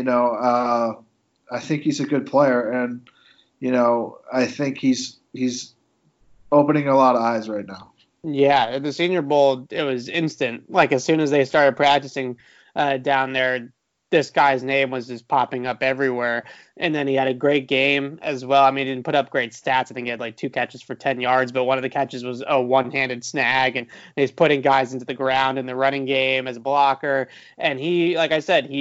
think he's a good player, and I think he's opening a lot of eyes right now. Yeah, at the Senior Bowl, it was instant. Like as soon as they started practicing down there, this guy's name was just popping up everywhere. And then he had a great game as well. I mean, he didn't put up great stats. I think he had like 2 catches for 10 yards, but one of the catches was a one-handed snag, and he's putting guys into the ground in the running game as a blocker. And he, like I said,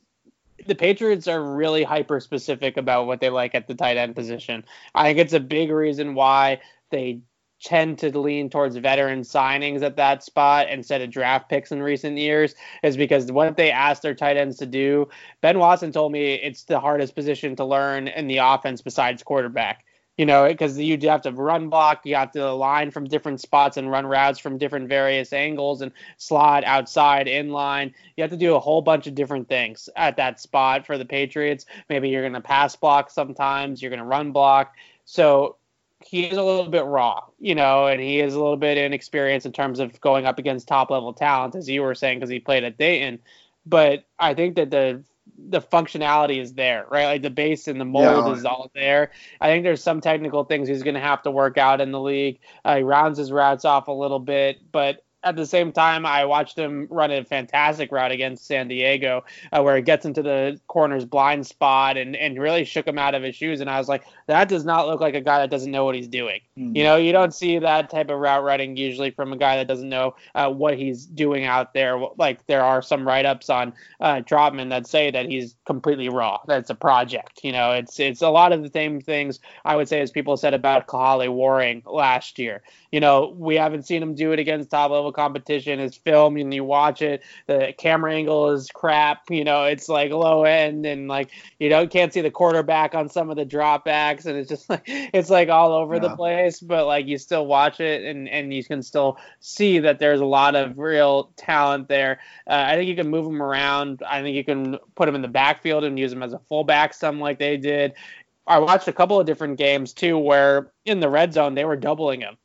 the Patriots are really hyper-specific about what they like at the tight end position. I think it's a big reason why they tend to lean towards veteran signings at that spot instead of draft picks in recent years, is because what they ask their tight ends to do. Ben Watson told me it's the hardest position to learn in the offense besides quarterback. Because you have to run block, you have to line from different spots and run routes from different various angles and slot outside, inline. You have to do a whole bunch of different things at that spot for the Patriots. Maybe you're going to pass block sometimes, you're going to run block. So he is a little bit raw, and he is a little bit inexperienced in terms of going up against top-level talent, as you were saying, because he played at Dayton. But I think that the functionality is there, right? Like the base and the mold is all there. I think there's some technical things he's going to have to work out in the league. He rounds his routes off a little bit, but at the same time, I watched him run a fantastic route against San Diego, where he gets into the corner's blind spot and really shook him out of his shoes. And I was like, that does not look like a guy that doesn't know what he's doing. Mm-hmm. You don't see that type of route running usually from a guy that doesn't know what he's doing out there. Like there are some write-ups on Trotman that say that he's completely raw. That's a project. It's a lot of the same things I would say as people said about Kahale Warring last year. We haven't seen him do it against top-level competition. It's filmed and you watch it, the camera angle is crap. It's like low end, and like can't see the quarterback on some of the dropbacks, and it's just like it's like all over the place, but like you still watch it and you can still see that there's a lot of real talent there. I think you can move him around. I think you can put him in the backfield and use him as a fullback, something like they did. I watched a couple of different games too where in the red zone they were doubling him.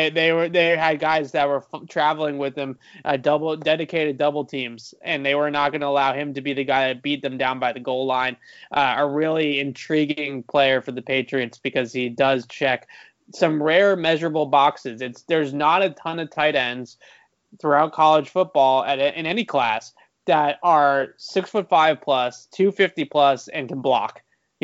They had guys that were traveling with him, dedicated double teams, and they were not going to allow him to be the guy that beat them down by the goal line. A really intriguing player for the Patriots because he does check some rare measurable boxes. There's not a ton of tight ends throughout college football in any class that are 6'5" plus, 250 plus, and can block.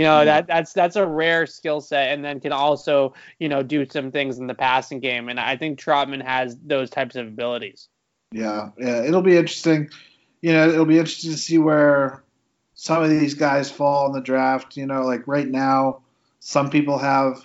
That's a rare skill set, and then can also, do some things in the passing game. And I think Trotman has those types of abilities. Yeah. It'll be interesting. It'll be interesting to see where some of these guys fall in the draft. Like right now, some people have,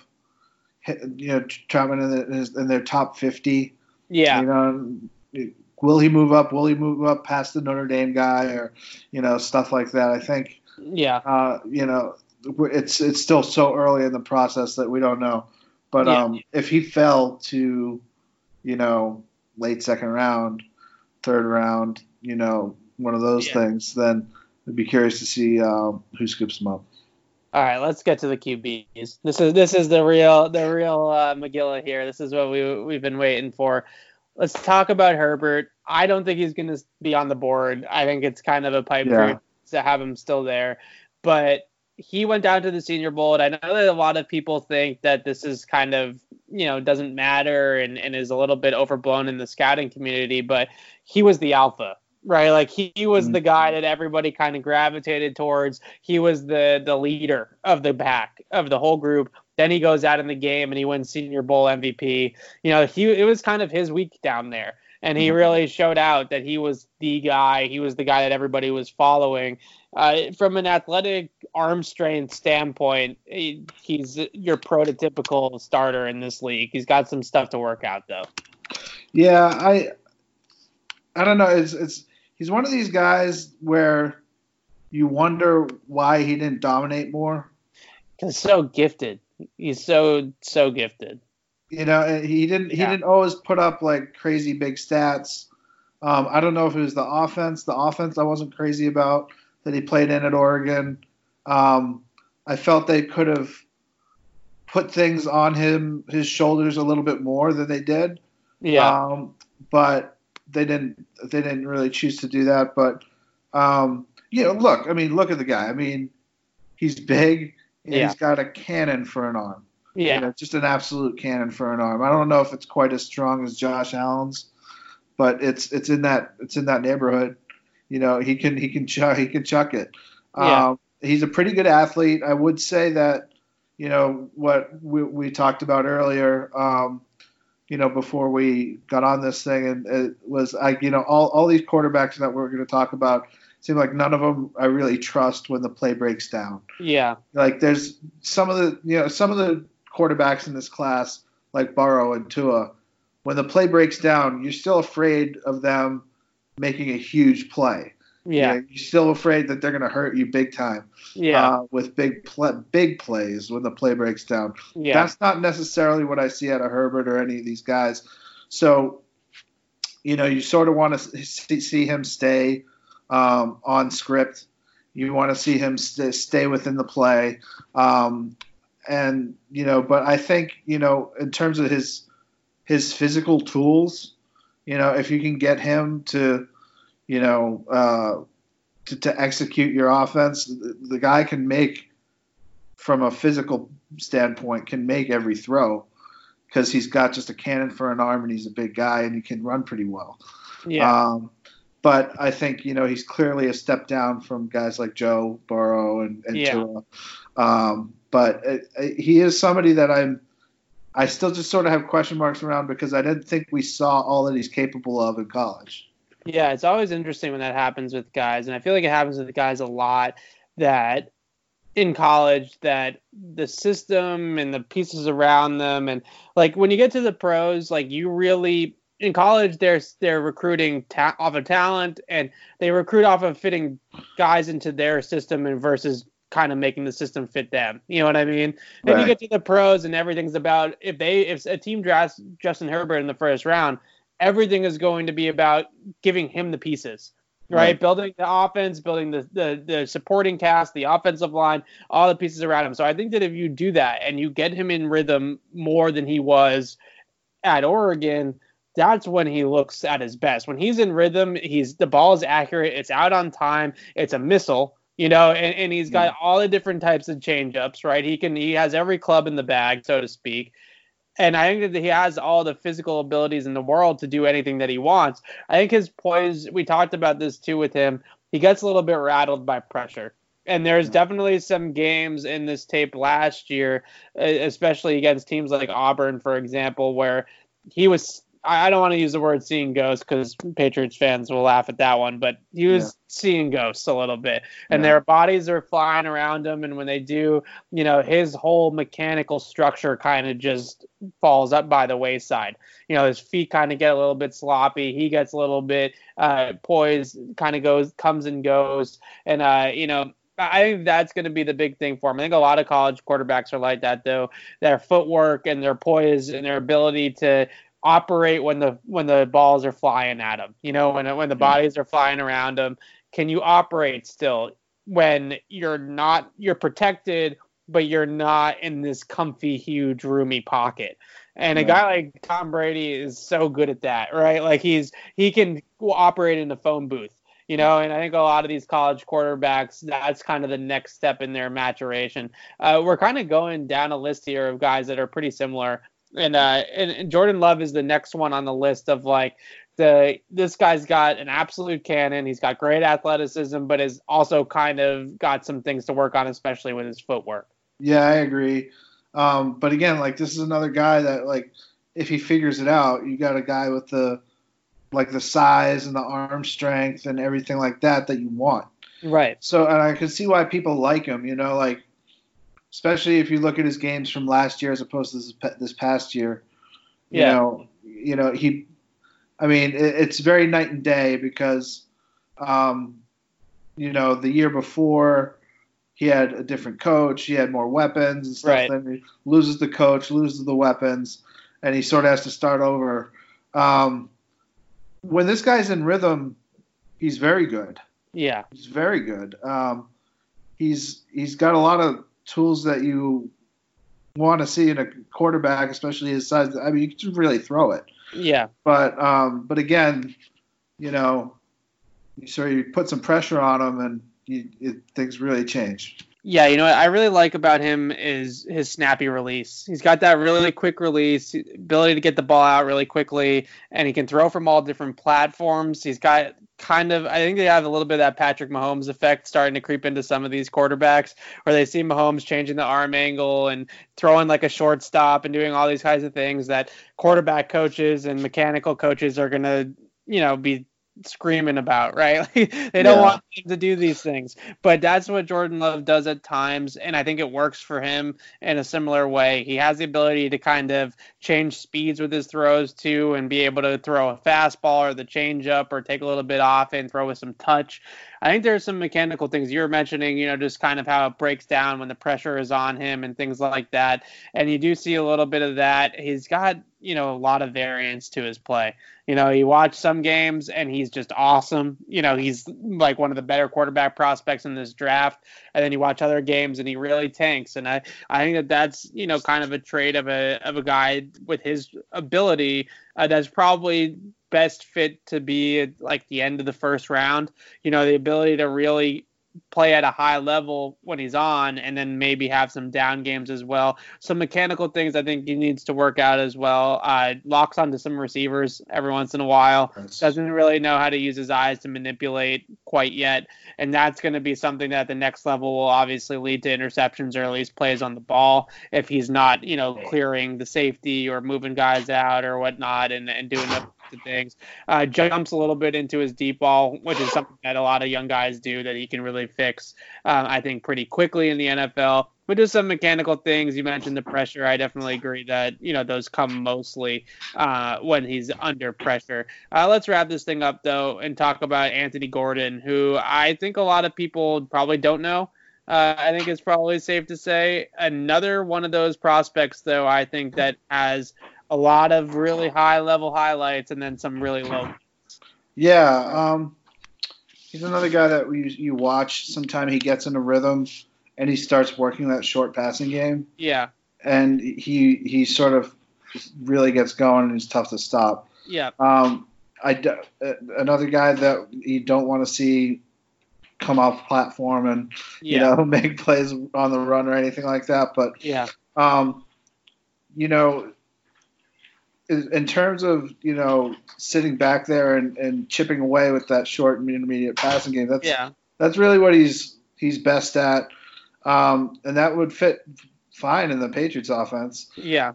Trotman in their top 50. Yeah. Will he move up? Will he move up past the Notre Dame guy or, stuff like that? I think. Yeah. It's still so early in the process that we don't know. But if he fell to, late second round, third round, one of those things, then I'd be curious to see who scoops him up. All right, let's get to the QBs. This is the real Megillah here. This is what we've been waiting for. Let's talk about Herbert. I don't think he's going to be on the board. I think it's kind of a pipe dream to have him still there. But he went down to the Senior Bowl, and I know that a lot of people think that this is kind of, doesn't matter and is a little bit overblown in the scouting community, but he was the alpha, right? Like he was the guy that everybody kind of gravitated towards. He was the leader of the pack, of the whole group. Then he goes out in the game and he wins Senior Bowl MVP. It was kind of his week down there. And he really showed out that he was the guy. He was the guy that everybody was following. From an athletic arm strength standpoint, he's your prototypical starter in this league. He's got some stuff to work out, though. Yeah, I don't know. He's one of these guys where you wonder why he didn't dominate more. He's so gifted. He's so gifted. He didn't always put up like crazy big stats. I don't know if it was the offense. The offense I wasn't crazy about that he played in at Oregon. I felt they could have put things on his shoulders a little bit more than they did. Yeah. But they didn't really choose to do that. But look at the guy. I mean, he's big and he's got a cannon for an arm. Yeah, just an absolute cannon for an arm. I don't know if it's quite as strong as Josh Allen's, but it's in that neighborhood. He can chuck it. He's a pretty good athlete. I would say that what we talked about earlier. Before we got on this thing, and it was all these quarterbacks that we're going to talk about seem like none of them I really trust when the play breaks down. Yeah, like there's some of the quarterbacks in this class, like Burrow and Tua, when the play breaks down, you're still afraid of them making a huge play. Yeah, you're still afraid that they're going to hurt you big time. Yeah, with big plays when the play breaks down. Yeah, that's not necessarily what I see out of Herbert or any of these guys. So, you sort of want to see him stay on script. You want to see him stay within the play. But I think, in terms of his physical tools, if you can get him to execute your offense, the guy can make, from a physical standpoint, can make every throw because he's got just a cannon for an arm and he's a big guy and he can run pretty well. Yeah. But I think, he's clearly a step down from guys like Joe Burrow and Tua. But he is somebody that I still just sort of have question marks around because I didn't think we saw all that he's capable of in college. Yeah, it's always interesting when that happens with guys, and I feel like it happens with guys a lot that in college that the system and the pieces around them, and like when you get to the pros, like you really in college they're recruiting off of talent, and they recruit off of fitting guys into their system and versus kind of making the system fit them. You know what I mean? Then you get to the pros and everything's about if a team drafts Justin Herbert in the first round, everything is going to be about giving him the pieces, right? Building the offense, building the supporting cast, the offensive line, all the pieces around him. So I think that if you do that and you get him in rhythm more than he was at Oregon, that's when he looks at his best. When he's in rhythm, the ball is accurate, it's out on time, it's a missile, and he's got all the different types of change-ups, right? He has every club in the bag, so to speak. And I think that he has all the physical abilities in the world to do anything that he wants. I think his poise, we talked about this too with him, he gets a little bit rattled by pressure. And there's definitely some games in this tape last year, especially against teams like Auburn, for example, where he was, I don't want to use the word seeing ghosts because Patriots fans will laugh at that one, but he was seeing ghosts a little bit. And their bodies are flying around him, and when they do, his whole mechanical structure kind of just falls up by the wayside. His feet kind of get a little bit sloppy. He gets a little bit poised, kind of comes and goes. And, I think that's going to be the big thing for him. I think a lot of college quarterbacks are like that, though. Their footwork and their poise and their ability to operate when the balls are flying at them, when the bodies are flying around them. Can you operate still when you're protected, but you're not in this comfy, huge, roomy pocket? And a guy like Tom Brady is so good at that, right? Like he can operate in a phone booth, and I think a lot of these college quarterbacks, that's kind of the next step in their maturation. We're kind of going down a list here of guys that are pretty similar. And Jordan Love is the next one on the list of this guy's got an absolute cannon. He's got great athleticism, but has also kind of got some things to work on, especially with his footwork. Yeah, I agree. But again, this is another guy that if he figures it out, you got a guy with the size and the arm strength and everything like that you want. Right. So, and I can see why people like him, especially if you look at his games from last year as opposed to this past year. It's very night and day because, the year before he had a different coach, he had more weapons and stuff. Right. Then he loses the coach, loses the weapons, and he sort of has to start over. When this guy's in rhythm, he's very good. Yeah. He's very good. He's got a lot of tools that you want to see in a quarterback, especially his size. I mean, you can really throw it. Yeah. But again, you put some pressure on him and things really change. Yeah, what I really like about him is his snappy release. He's got that really quick release, ability to get the ball out really quickly, and he can throw from all different platforms. He's got I think they have a little bit of that Patrick Mahomes effect starting to creep into some of these quarterbacks where they see Mahomes changing the arm angle and throwing like a shortstop and doing all these kinds of things that quarterback coaches and mechanical coaches are going to, be screaming about, right? They don't want him to do these things, but that's what Jordan Love does at times, and I think it works for him in a similar way. He has the ability to kind of change speeds with his throws too, and be able to throw a fastball or the changeup or take a little bit off and throw with some touch. I think there's some mechanical things you were mentioning, just kind of how it breaks down when the pressure is on him and things like that. And you do see a little bit of that. He's got, a lot of variance to his play. You watch some games and he's just awesome. He's like one of the better quarterback prospects in this draft. And then you watch other games and he really tanks. And I think that's, kind of a trait of a guy with his ability that's probably best fit to be at like the end of the first round. The ability to really play at a high level when he's on, and then maybe have some down games as well. Some mechanical things I think he needs to work out as well. Locks onto some receivers every once in a while. Doesn't really know how to use his eyes to manipulate quite yet. And that's going to be something that at the next level will obviously lead to interceptions or at least plays on the ball if he's not, clearing the safety or moving guys out or whatnot and doing the things. Jumps a little bit into his deep ball, which is something that a lot of young guys do that he can really fix, I think, pretty quickly in the NFL. But just some mechanical things. You mentioned the pressure. I definitely agree that, those come mostly when he's under pressure. Let's wrap this thing up, though, and talk about Anthony Gordon, who I think a lot of people probably don't know. I think it's probably safe to say. Another one of those prospects, though, I think that has a lot of really high-level highlights and then some really low. Yeah, he's another guy that you watch. Sometime he gets in a rhythm and he starts working that short passing game. Yeah. And he sort of really gets going and he's tough to stop. Yeah. Another guy that you don't want to see come off platform and make plays on the run or anything like that. But in terms of sitting back there and chipping away with that short and intermediate passing game, that's really what he's best at, and that would fit fine in the Patriots offense. Yeah.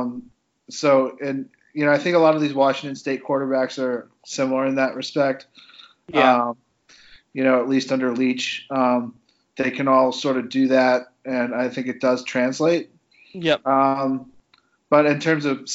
I think a lot of these Washington State quarterbacks are similar in that respect. Yeah. At least under Leach, they can all sort of do that, and I think it does translate. Yep. But in terms of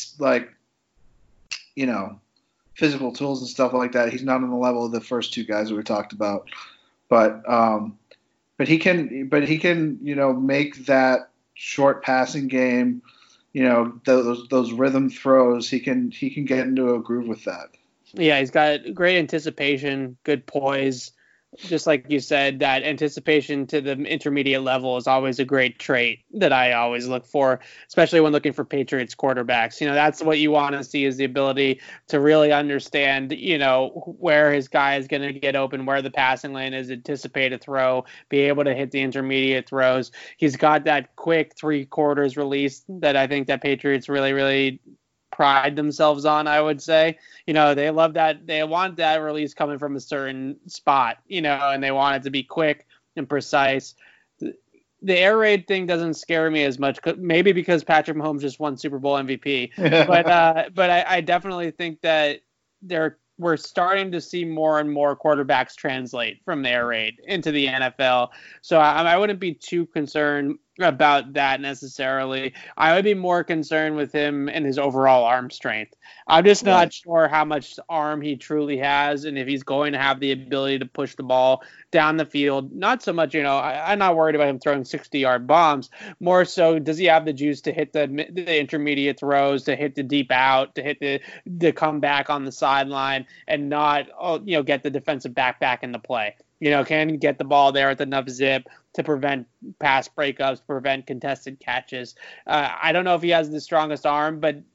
physical tools and stuff like that, he's not on the level of the first two guys that we talked about. But he can make that short passing game, those rhythm throws. He can get into a groove with that. Yeah, he's got great anticipation, good poise. Just like you said, that anticipation to the intermediate level is always a great trait that I always look for, especially when looking for Patriots quarterbacks. That's what you want to see, is the ability to really understand, where his guy is going to get open, where the passing lane is, anticipate a throw, be able to hit the intermediate throws. He's got that quick 3/4 release that I think that Patriots really, really pride themselves on, I would say. They love that. They want that release coming from a certain spot, and they want it to be quick and precise. The air raid thing doesn't scare me as much, maybe because Patrick Mahomes just won Super Bowl MVP. But I definitely think that we're starting to see more and more quarterbacks translate from the air raid into the NFL. So I wouldn't be too concerned about that necessarily. I would be more concerned with him and his overall arm strength. I'm just not sure how much arm he truly has, and if he's going to have the ability to push the ball down the field. Not so much, I'm not worried about him throwing 60-yard bombs. More so, does he have the juice to hit the intermediate throws, to hit the deep out, to hit the comeback on the sideline, and not get the defensive back in the play. Can he get the ball there with enough zip to prevent pass breakups, prevent contested catches? I don't know if he has the strongest arm, but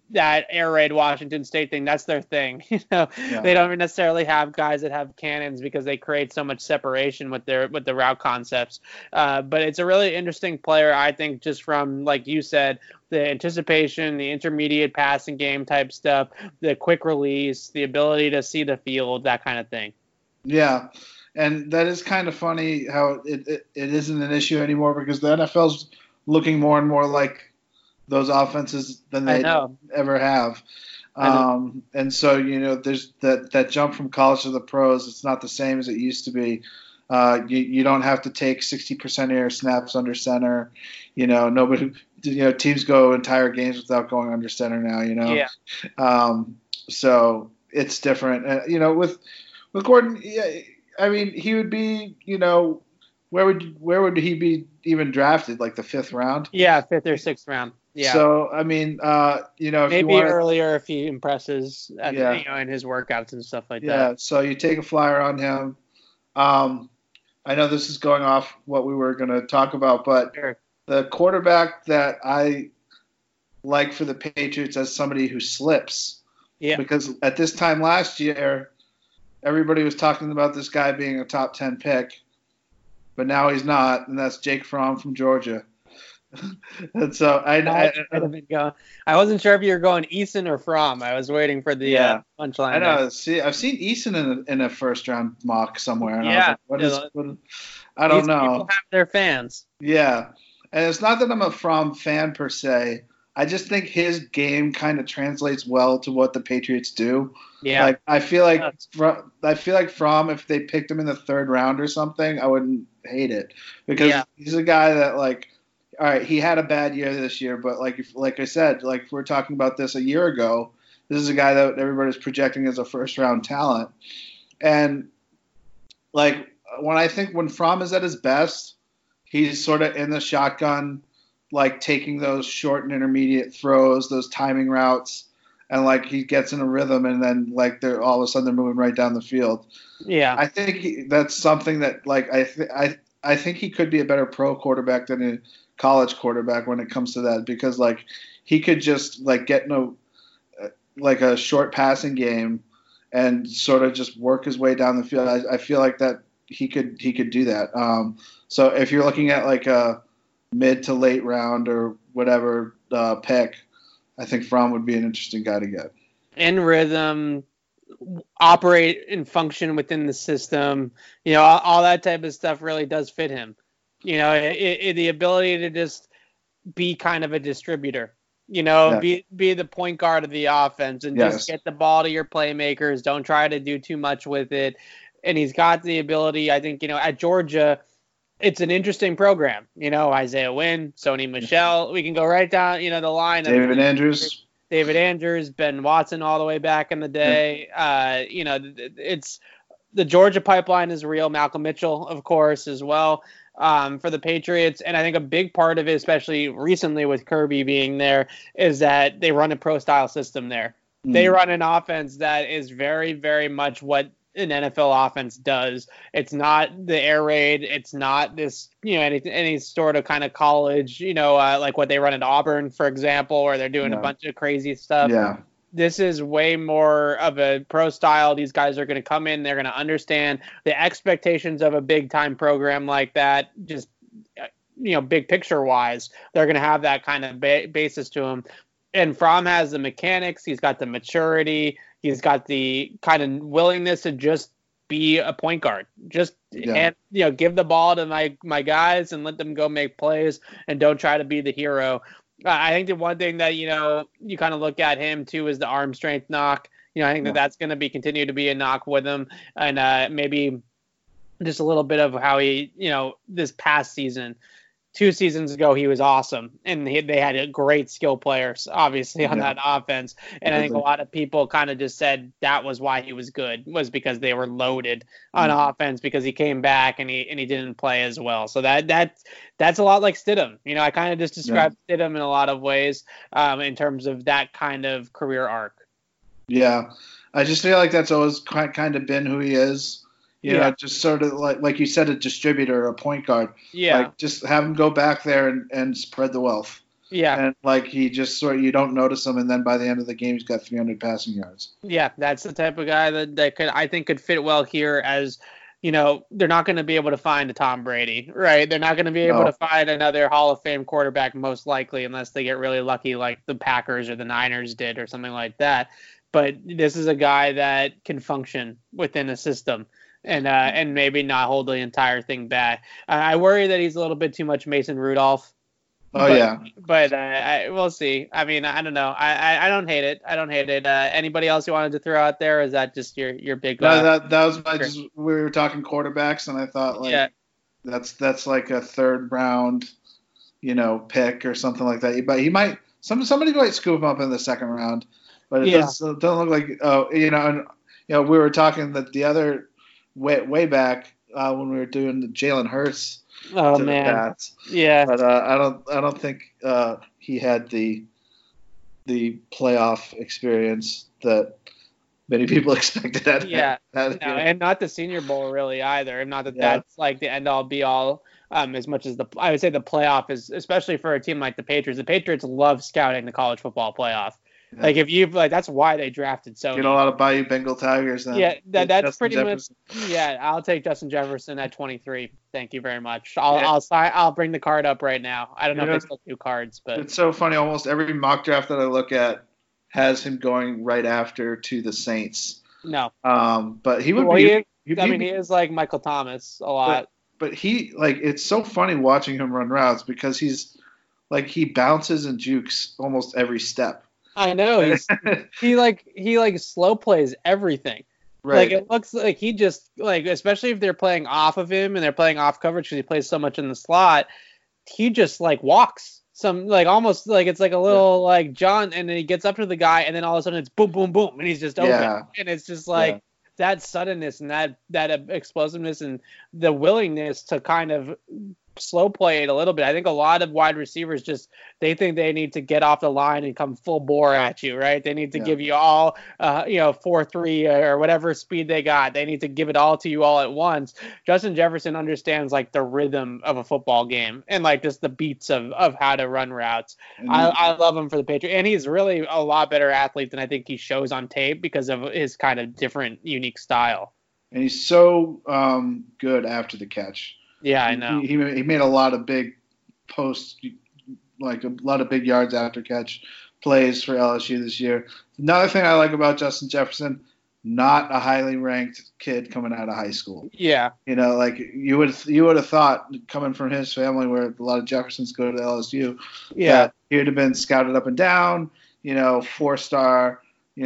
that air raid Washington State thing. That's their thing. They don't necessarily have guys that have cannons because they create so much separation with the route concepts. But it's a really interesting player, I think, just from, like you said, the anticipation, the intermediate passing game type stuff, the quick release, the ability to see the field, that kind of thing. Yeah. And that is kind of funny how it isn't an issue anymore, because the NFL's looking more and more like those offenses than they ever have. And so, there's that jump from college to the pros. It's not the same as it used to be. You don't have to take 60% air snaps under center. Teams go entire games without going under center now, Yeah. So it's different. With Gordon, yeah, I mean, he would be, where would he be even drafted? Like the 5th round? Yeah, 5th or 6th round. Yeah. So, I mean, if maybe earlier if he impresses, in his workouts and stuff like that. Yeah. So you take a flyer on him. I know this is going off what we were going to talk about, but the quarterback that I like for the Patriots as somebody who slips. Yeah. Because at this time last year, everybody was talking about this guy being a top 10 pick, but now he's not, and that's Jake Fromm from Georgia. And so I wasn't sure if you were going Eason or Fromm. I was waiting for the punchline. I know. See, I've seen Eason in a first-round mock somewhere, and I was like, I don't know. People have their fans. Yeah, and it's not that I'm a Fromm fan per se. I just think his game kind of translates well to what the Patriots do. Yeah. Like I feel like Fromm, if they picked him in the 3rd round or something, I wouldn't hate it, because he's a guy that, like, all right, he had a bad year this year, but like I said, like if we're talking about this a year ago, this is a guy that everybody's projecting as a 1st-round talent. And like when Fromm is at his best, he's sort of in the shotgun, like taking those short and intermediate throws, those timing routes, and like he gets in a rhythm, and then like they're all of a sudden they're moving right down the field. Yeah, I think that's something that, like, I think he could be a better pro quarterback than a college quarterback when it comes to that, because like he could just like get in a short passing game and sort of just work his way down the field. I feel like that he could do that. So if you're looking at like a mid to late round or whatever pick, I think Fromm would be an interesting guy to get. In rhythm, operate and function within the system, all that type of stuff really does fit him. The ability to just be kind of a distributor, be the point guard of the offense and just get the ball to your playmakers. Don't try to do too much with it. And he's got the ability, I think, at Georgia, it's an interesting program. Isaiah Wynn, Sony Michel. We can go right down, the line. David Andrews, Ben Watson all the way back in the day. It's the Georgia pipeline is real. Malcolm Mitchell, of course, as well. For the Patriots. And I think a big part of it, especially recently with Kirby being there, is that they run a pro-style system there. They run an offense that is very, very much what an NFL offense does. It's not the air raid. It's not this, any sort of kind of college, like what they run at Auburn, for example, where they're doing a bunch of crazy stuff. Yeah. This is way more of a pro style. These guys are going to come in. They're going to understand the expectations of a big time program like that. Just, big picture wise, they're going to have that kind of basis to them. And Fromm has the mechanics. He's got the maturity. He's got the kind of willingness to just be a point guard. Just give the ball to my guys and let them go make plays, and don't try to be the hero. I think the one thing that, you kind of look at him too is the arm strength knock. I think that's going to continue to be a knock with him. And maybe just a little bit of how he, this past season, 2 seasons ago, he was awesome. And they had a great skill players, obviously, on that offense. And I think a lot of people kind of just said that was why he was good, was because they were loaded on offense, because he came back and he didn't play as well. So that's a lot like Stidham. I kind of just described Stidham in a lot of ways in terms of that kind of career arc. Yeah. I just feel like that's always kind of been who he is. Just sort of like you said, a distributor, a point guard. Yeah. Like just have him go back there and spread the wealth. Yeah. And like he just you don't notice him, and then by the end of the game, he's got 300 passing yards. Yeah, that's the type of guy that could fit well here as, they're not going to be able to find a Tom Brady, right? They're not going to be able to find another Hall of Fame quarterback, most likely, unless they get really lucky like the Packers or the Niners did or something like that. But this is a guy that can function within a system and maybe not hold the entire thing back. I worry that he's a little bit too much Mason Rudolph. But we'll see. I mean, I don't know. I don't hate it. Anybody else you wanted to throw out there? Or is that just your big? No, that was we were talking quarterbacks, and I thought that's like a third round, pick or something like that. But he might somebody might scoop him up in the second round, but it doesn't look like and we were talking that the other way back when we were doing the Jalen Hurts. Oh man, yeah. But I don't think he had the playoff experience that many people expected. And not the Senior Bowl really either. Not that that's like the end all be all. As much as I would say the playoff is, especially for a team like the Patriots. The Patriots love scouting the college football playoff. Yeah. Like if you that's why they drafted so. Get a lot of Bayou Bengal Tigers. Then. Yeah, that's Justin pretty Jefferson. Much. Yeah, I'll take Justin Jefferson at 23. Thank you very much. I'll bring the card up right now. I don't know if they still do cards, but it's so funny. Almost every mock draft that I look at has him going right after to the Saints. No. But he would be. He is like Michael Thomas a lot. But he it's so funny watching him run routes because he bounces and jukes almost every step. I know he slow plays everything. Right. Like it looks like he just especially if they're playing off of him and they're playing off coverage because he plays so much in the slot, he just walks almost it's like a little John, and then he gets up to the guy and then all of a sudden it's boom boom boom and he's just open and it's just that suddenness and that explosiveness and the willingness to kind of slow play it a little bit. I think a lot of wide receivers they think they need to get off the line and come full bore at you, right? They need to give you all 4.3 or whatever speed they got. They need to give it all to you all at once. Justin Jefferson understands the rhythm of a football game and just the beats of how to run routes. I love him for the Patriots, and he's really a lot better athlete than I think he shows on tape because of his kind of different, unique style. And he's so good after the catch. Yeah, I know. He made a lot of big posts, a lot of big yards after catch plays for LSU this year. Another thing I like about Justin Jefferson, not a highly ranked kid coming out of high school. Yeah. You would have thought coming from his family where a lot of Jeffersons go to LSU, that he would have been scouted up and down, 4-star,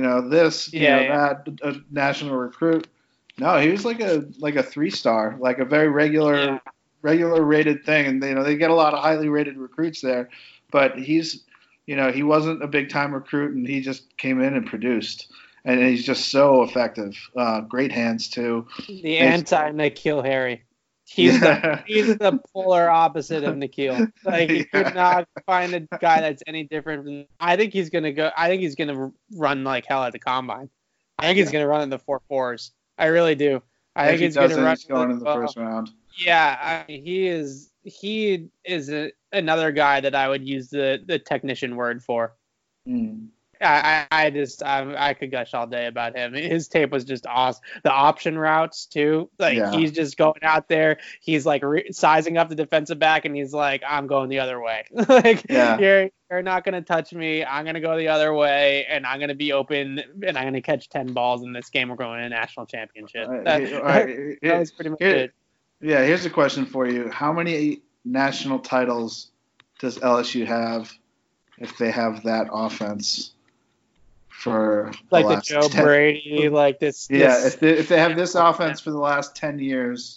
that, a national recruit. No, he was like a 3-star, a very regular rated thing, and they get a lot of highly rated recruits there, but he's he wasn't a big time recruit, and he just came in and produced, and he's just so effective. Great hands too. The anti-N'Keal Harry. He's the polar opposite of N'Keal. You could not find a guy that's any different. I think he's gonna run like hell at the combine. I think he's gonna run in the 4.4s. I really do. I think he's going to run. He's going in the first round. Yeah, he is. He is another guy that I would use the technician word for. I could gush all day about him. His tape was just awesome. The option routes too. He's just going out there. He's sizing up the defensive back, and he's like, I'm going the other way. You're not going to touch me. I'm going to go the other way, and I'm going to be open, and I'm going to catch 10 balls in this game. We're going to a national championship. That was pretty much it. Yeah, here's a question for you. How many national titles does LSU have if they have that offense for the Joe Brady, this? Yeah, if they have this offense for the last 10 years,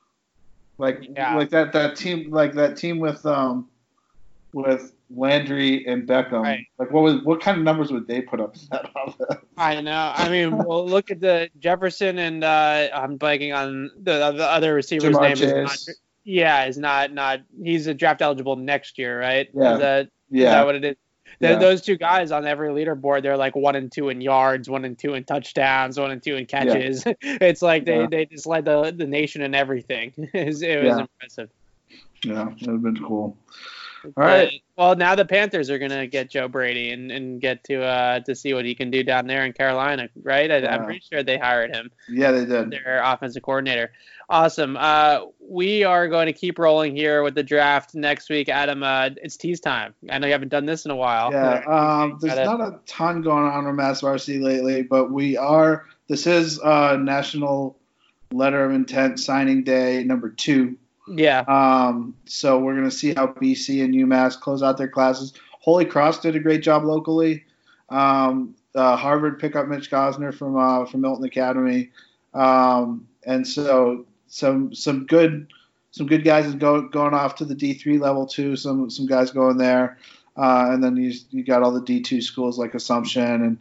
that team with Landry and Beckham, right. What kind of numbers would they put up in that offense? I know. I mean, well, look at the Jefferson and I'm blanking on the other receiver's Jamar name. Chase. Is not. He's a draft eligible next year, right? Yeah. Is that what it is? Those two guys on every leaderboard, they're 1 and 2 in yards, 1 and 2 in touchdowns, 1 and 2 in catches. Yeah. It's they just led the nation in everything. It was impressive. Yeah, it would have been cool. All right. Well, now the Panthers are going to get Joe Brady and get to see what he can do down there in Carolina, right? I'm pretty sure they hired him. Yeah, they did. Their offensive coordinator. Awesome. We are going to keep rolling here with the draft next week. Adam, it's tease time. I know you haven't done this in a while. Yeah, there's not a ton going on in Mass Varsity lately, but this is National Letter of Intent Signing Day number 2. Yeah. So we're going to see how BC and UMass close out their classes. Holy Cross did a great job locally. Harvard pick up Mitch Gosner from Milton Academy. And so some good guys is going off to the D3 level too. Some guys going there. And then you got all the D2 schools like Assumption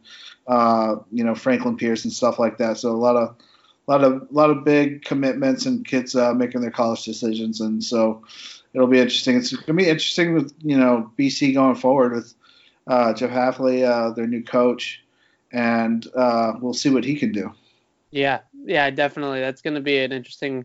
and Franklin Pierce and stuff like that. So a lot of big commitments and kids making their college decisions, and so it'll be interesting. It's going to be interesting with BC going forward with Jeff Hafley, their new coach, and we'll see what he can do. Yeah, definitely. That's going to be an interesting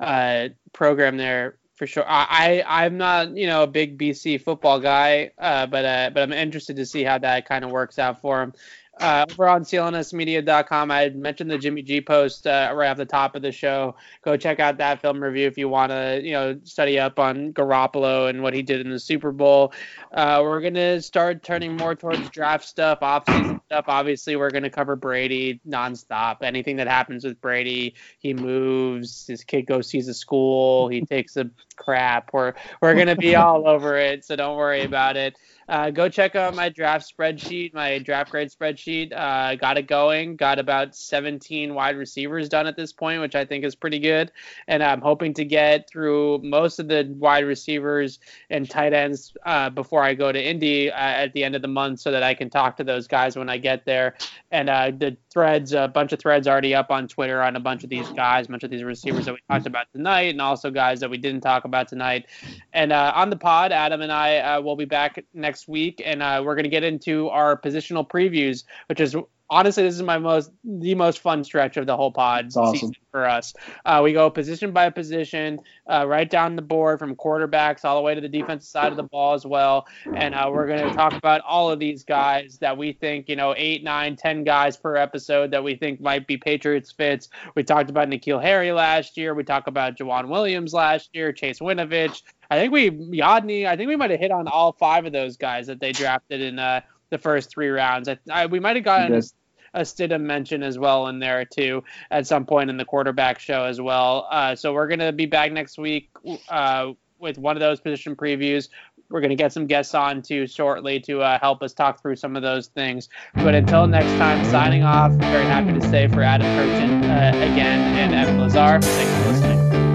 program there for sure. I'm not a big BC football guy, but I'm interested to see how that kind of works out for him. Over on clnsmedia.com, I had mentioned the Jimmy G post right off the top of the show. Go check out that film review if you want to, study up on Garoppolo and what he did in the Super Bowl. We're going to start turning more towards draft stuff, off-season stuff. Obviously, we're going to cover Brady nonstop. Anything that happens with Brady, he moves, his kid goes sees a school, he takes a crap. We're going to be all over it, so don't worry about it. Go check out my draft spreadsheet, my draft grade spreadsheet. Got it going. Got about 17 wide receivers done at this point, which I think is pretty good. And I'm hoping to get through most of the wide receivers and tight ends before I go to Indy at the end of the month so that I can talk to those guys when I get there. And the threads, a bunch of threads already up on Twitter on a bunch of these guys, a bunch of these receivers that we talked about tonight, and also guys that we didn't talk about tonight. And on the pod, Adam and I will be back next week, and we're going to get into our positional previews, which is honestly, this is the most fun stretch of the whole pod season for us. We go position by position, right down the board from quarterbacks all the way to the defensive side of the ball as well. And we're going to talk about all of these guys that we think, 8, 9, 10 guys per episode that we think might be Patriots fits. We talked about N'Keal Harry last year. We talked about Jawan Williams last year, Chase Winovich. I think we might have hit on all 5 of those guys that they drafted in the first 3 rounds. We might have gotten a Stidham mention as well in there too at some point in the quarterback show as well. So we're going to be back next week with one of those position previews. We're going to get some guests on too shortly to help us talk through some of those things. But until next time, signing off. Very happy to say for Adam Kirchen again and Evan Lazar. Thanks for listening.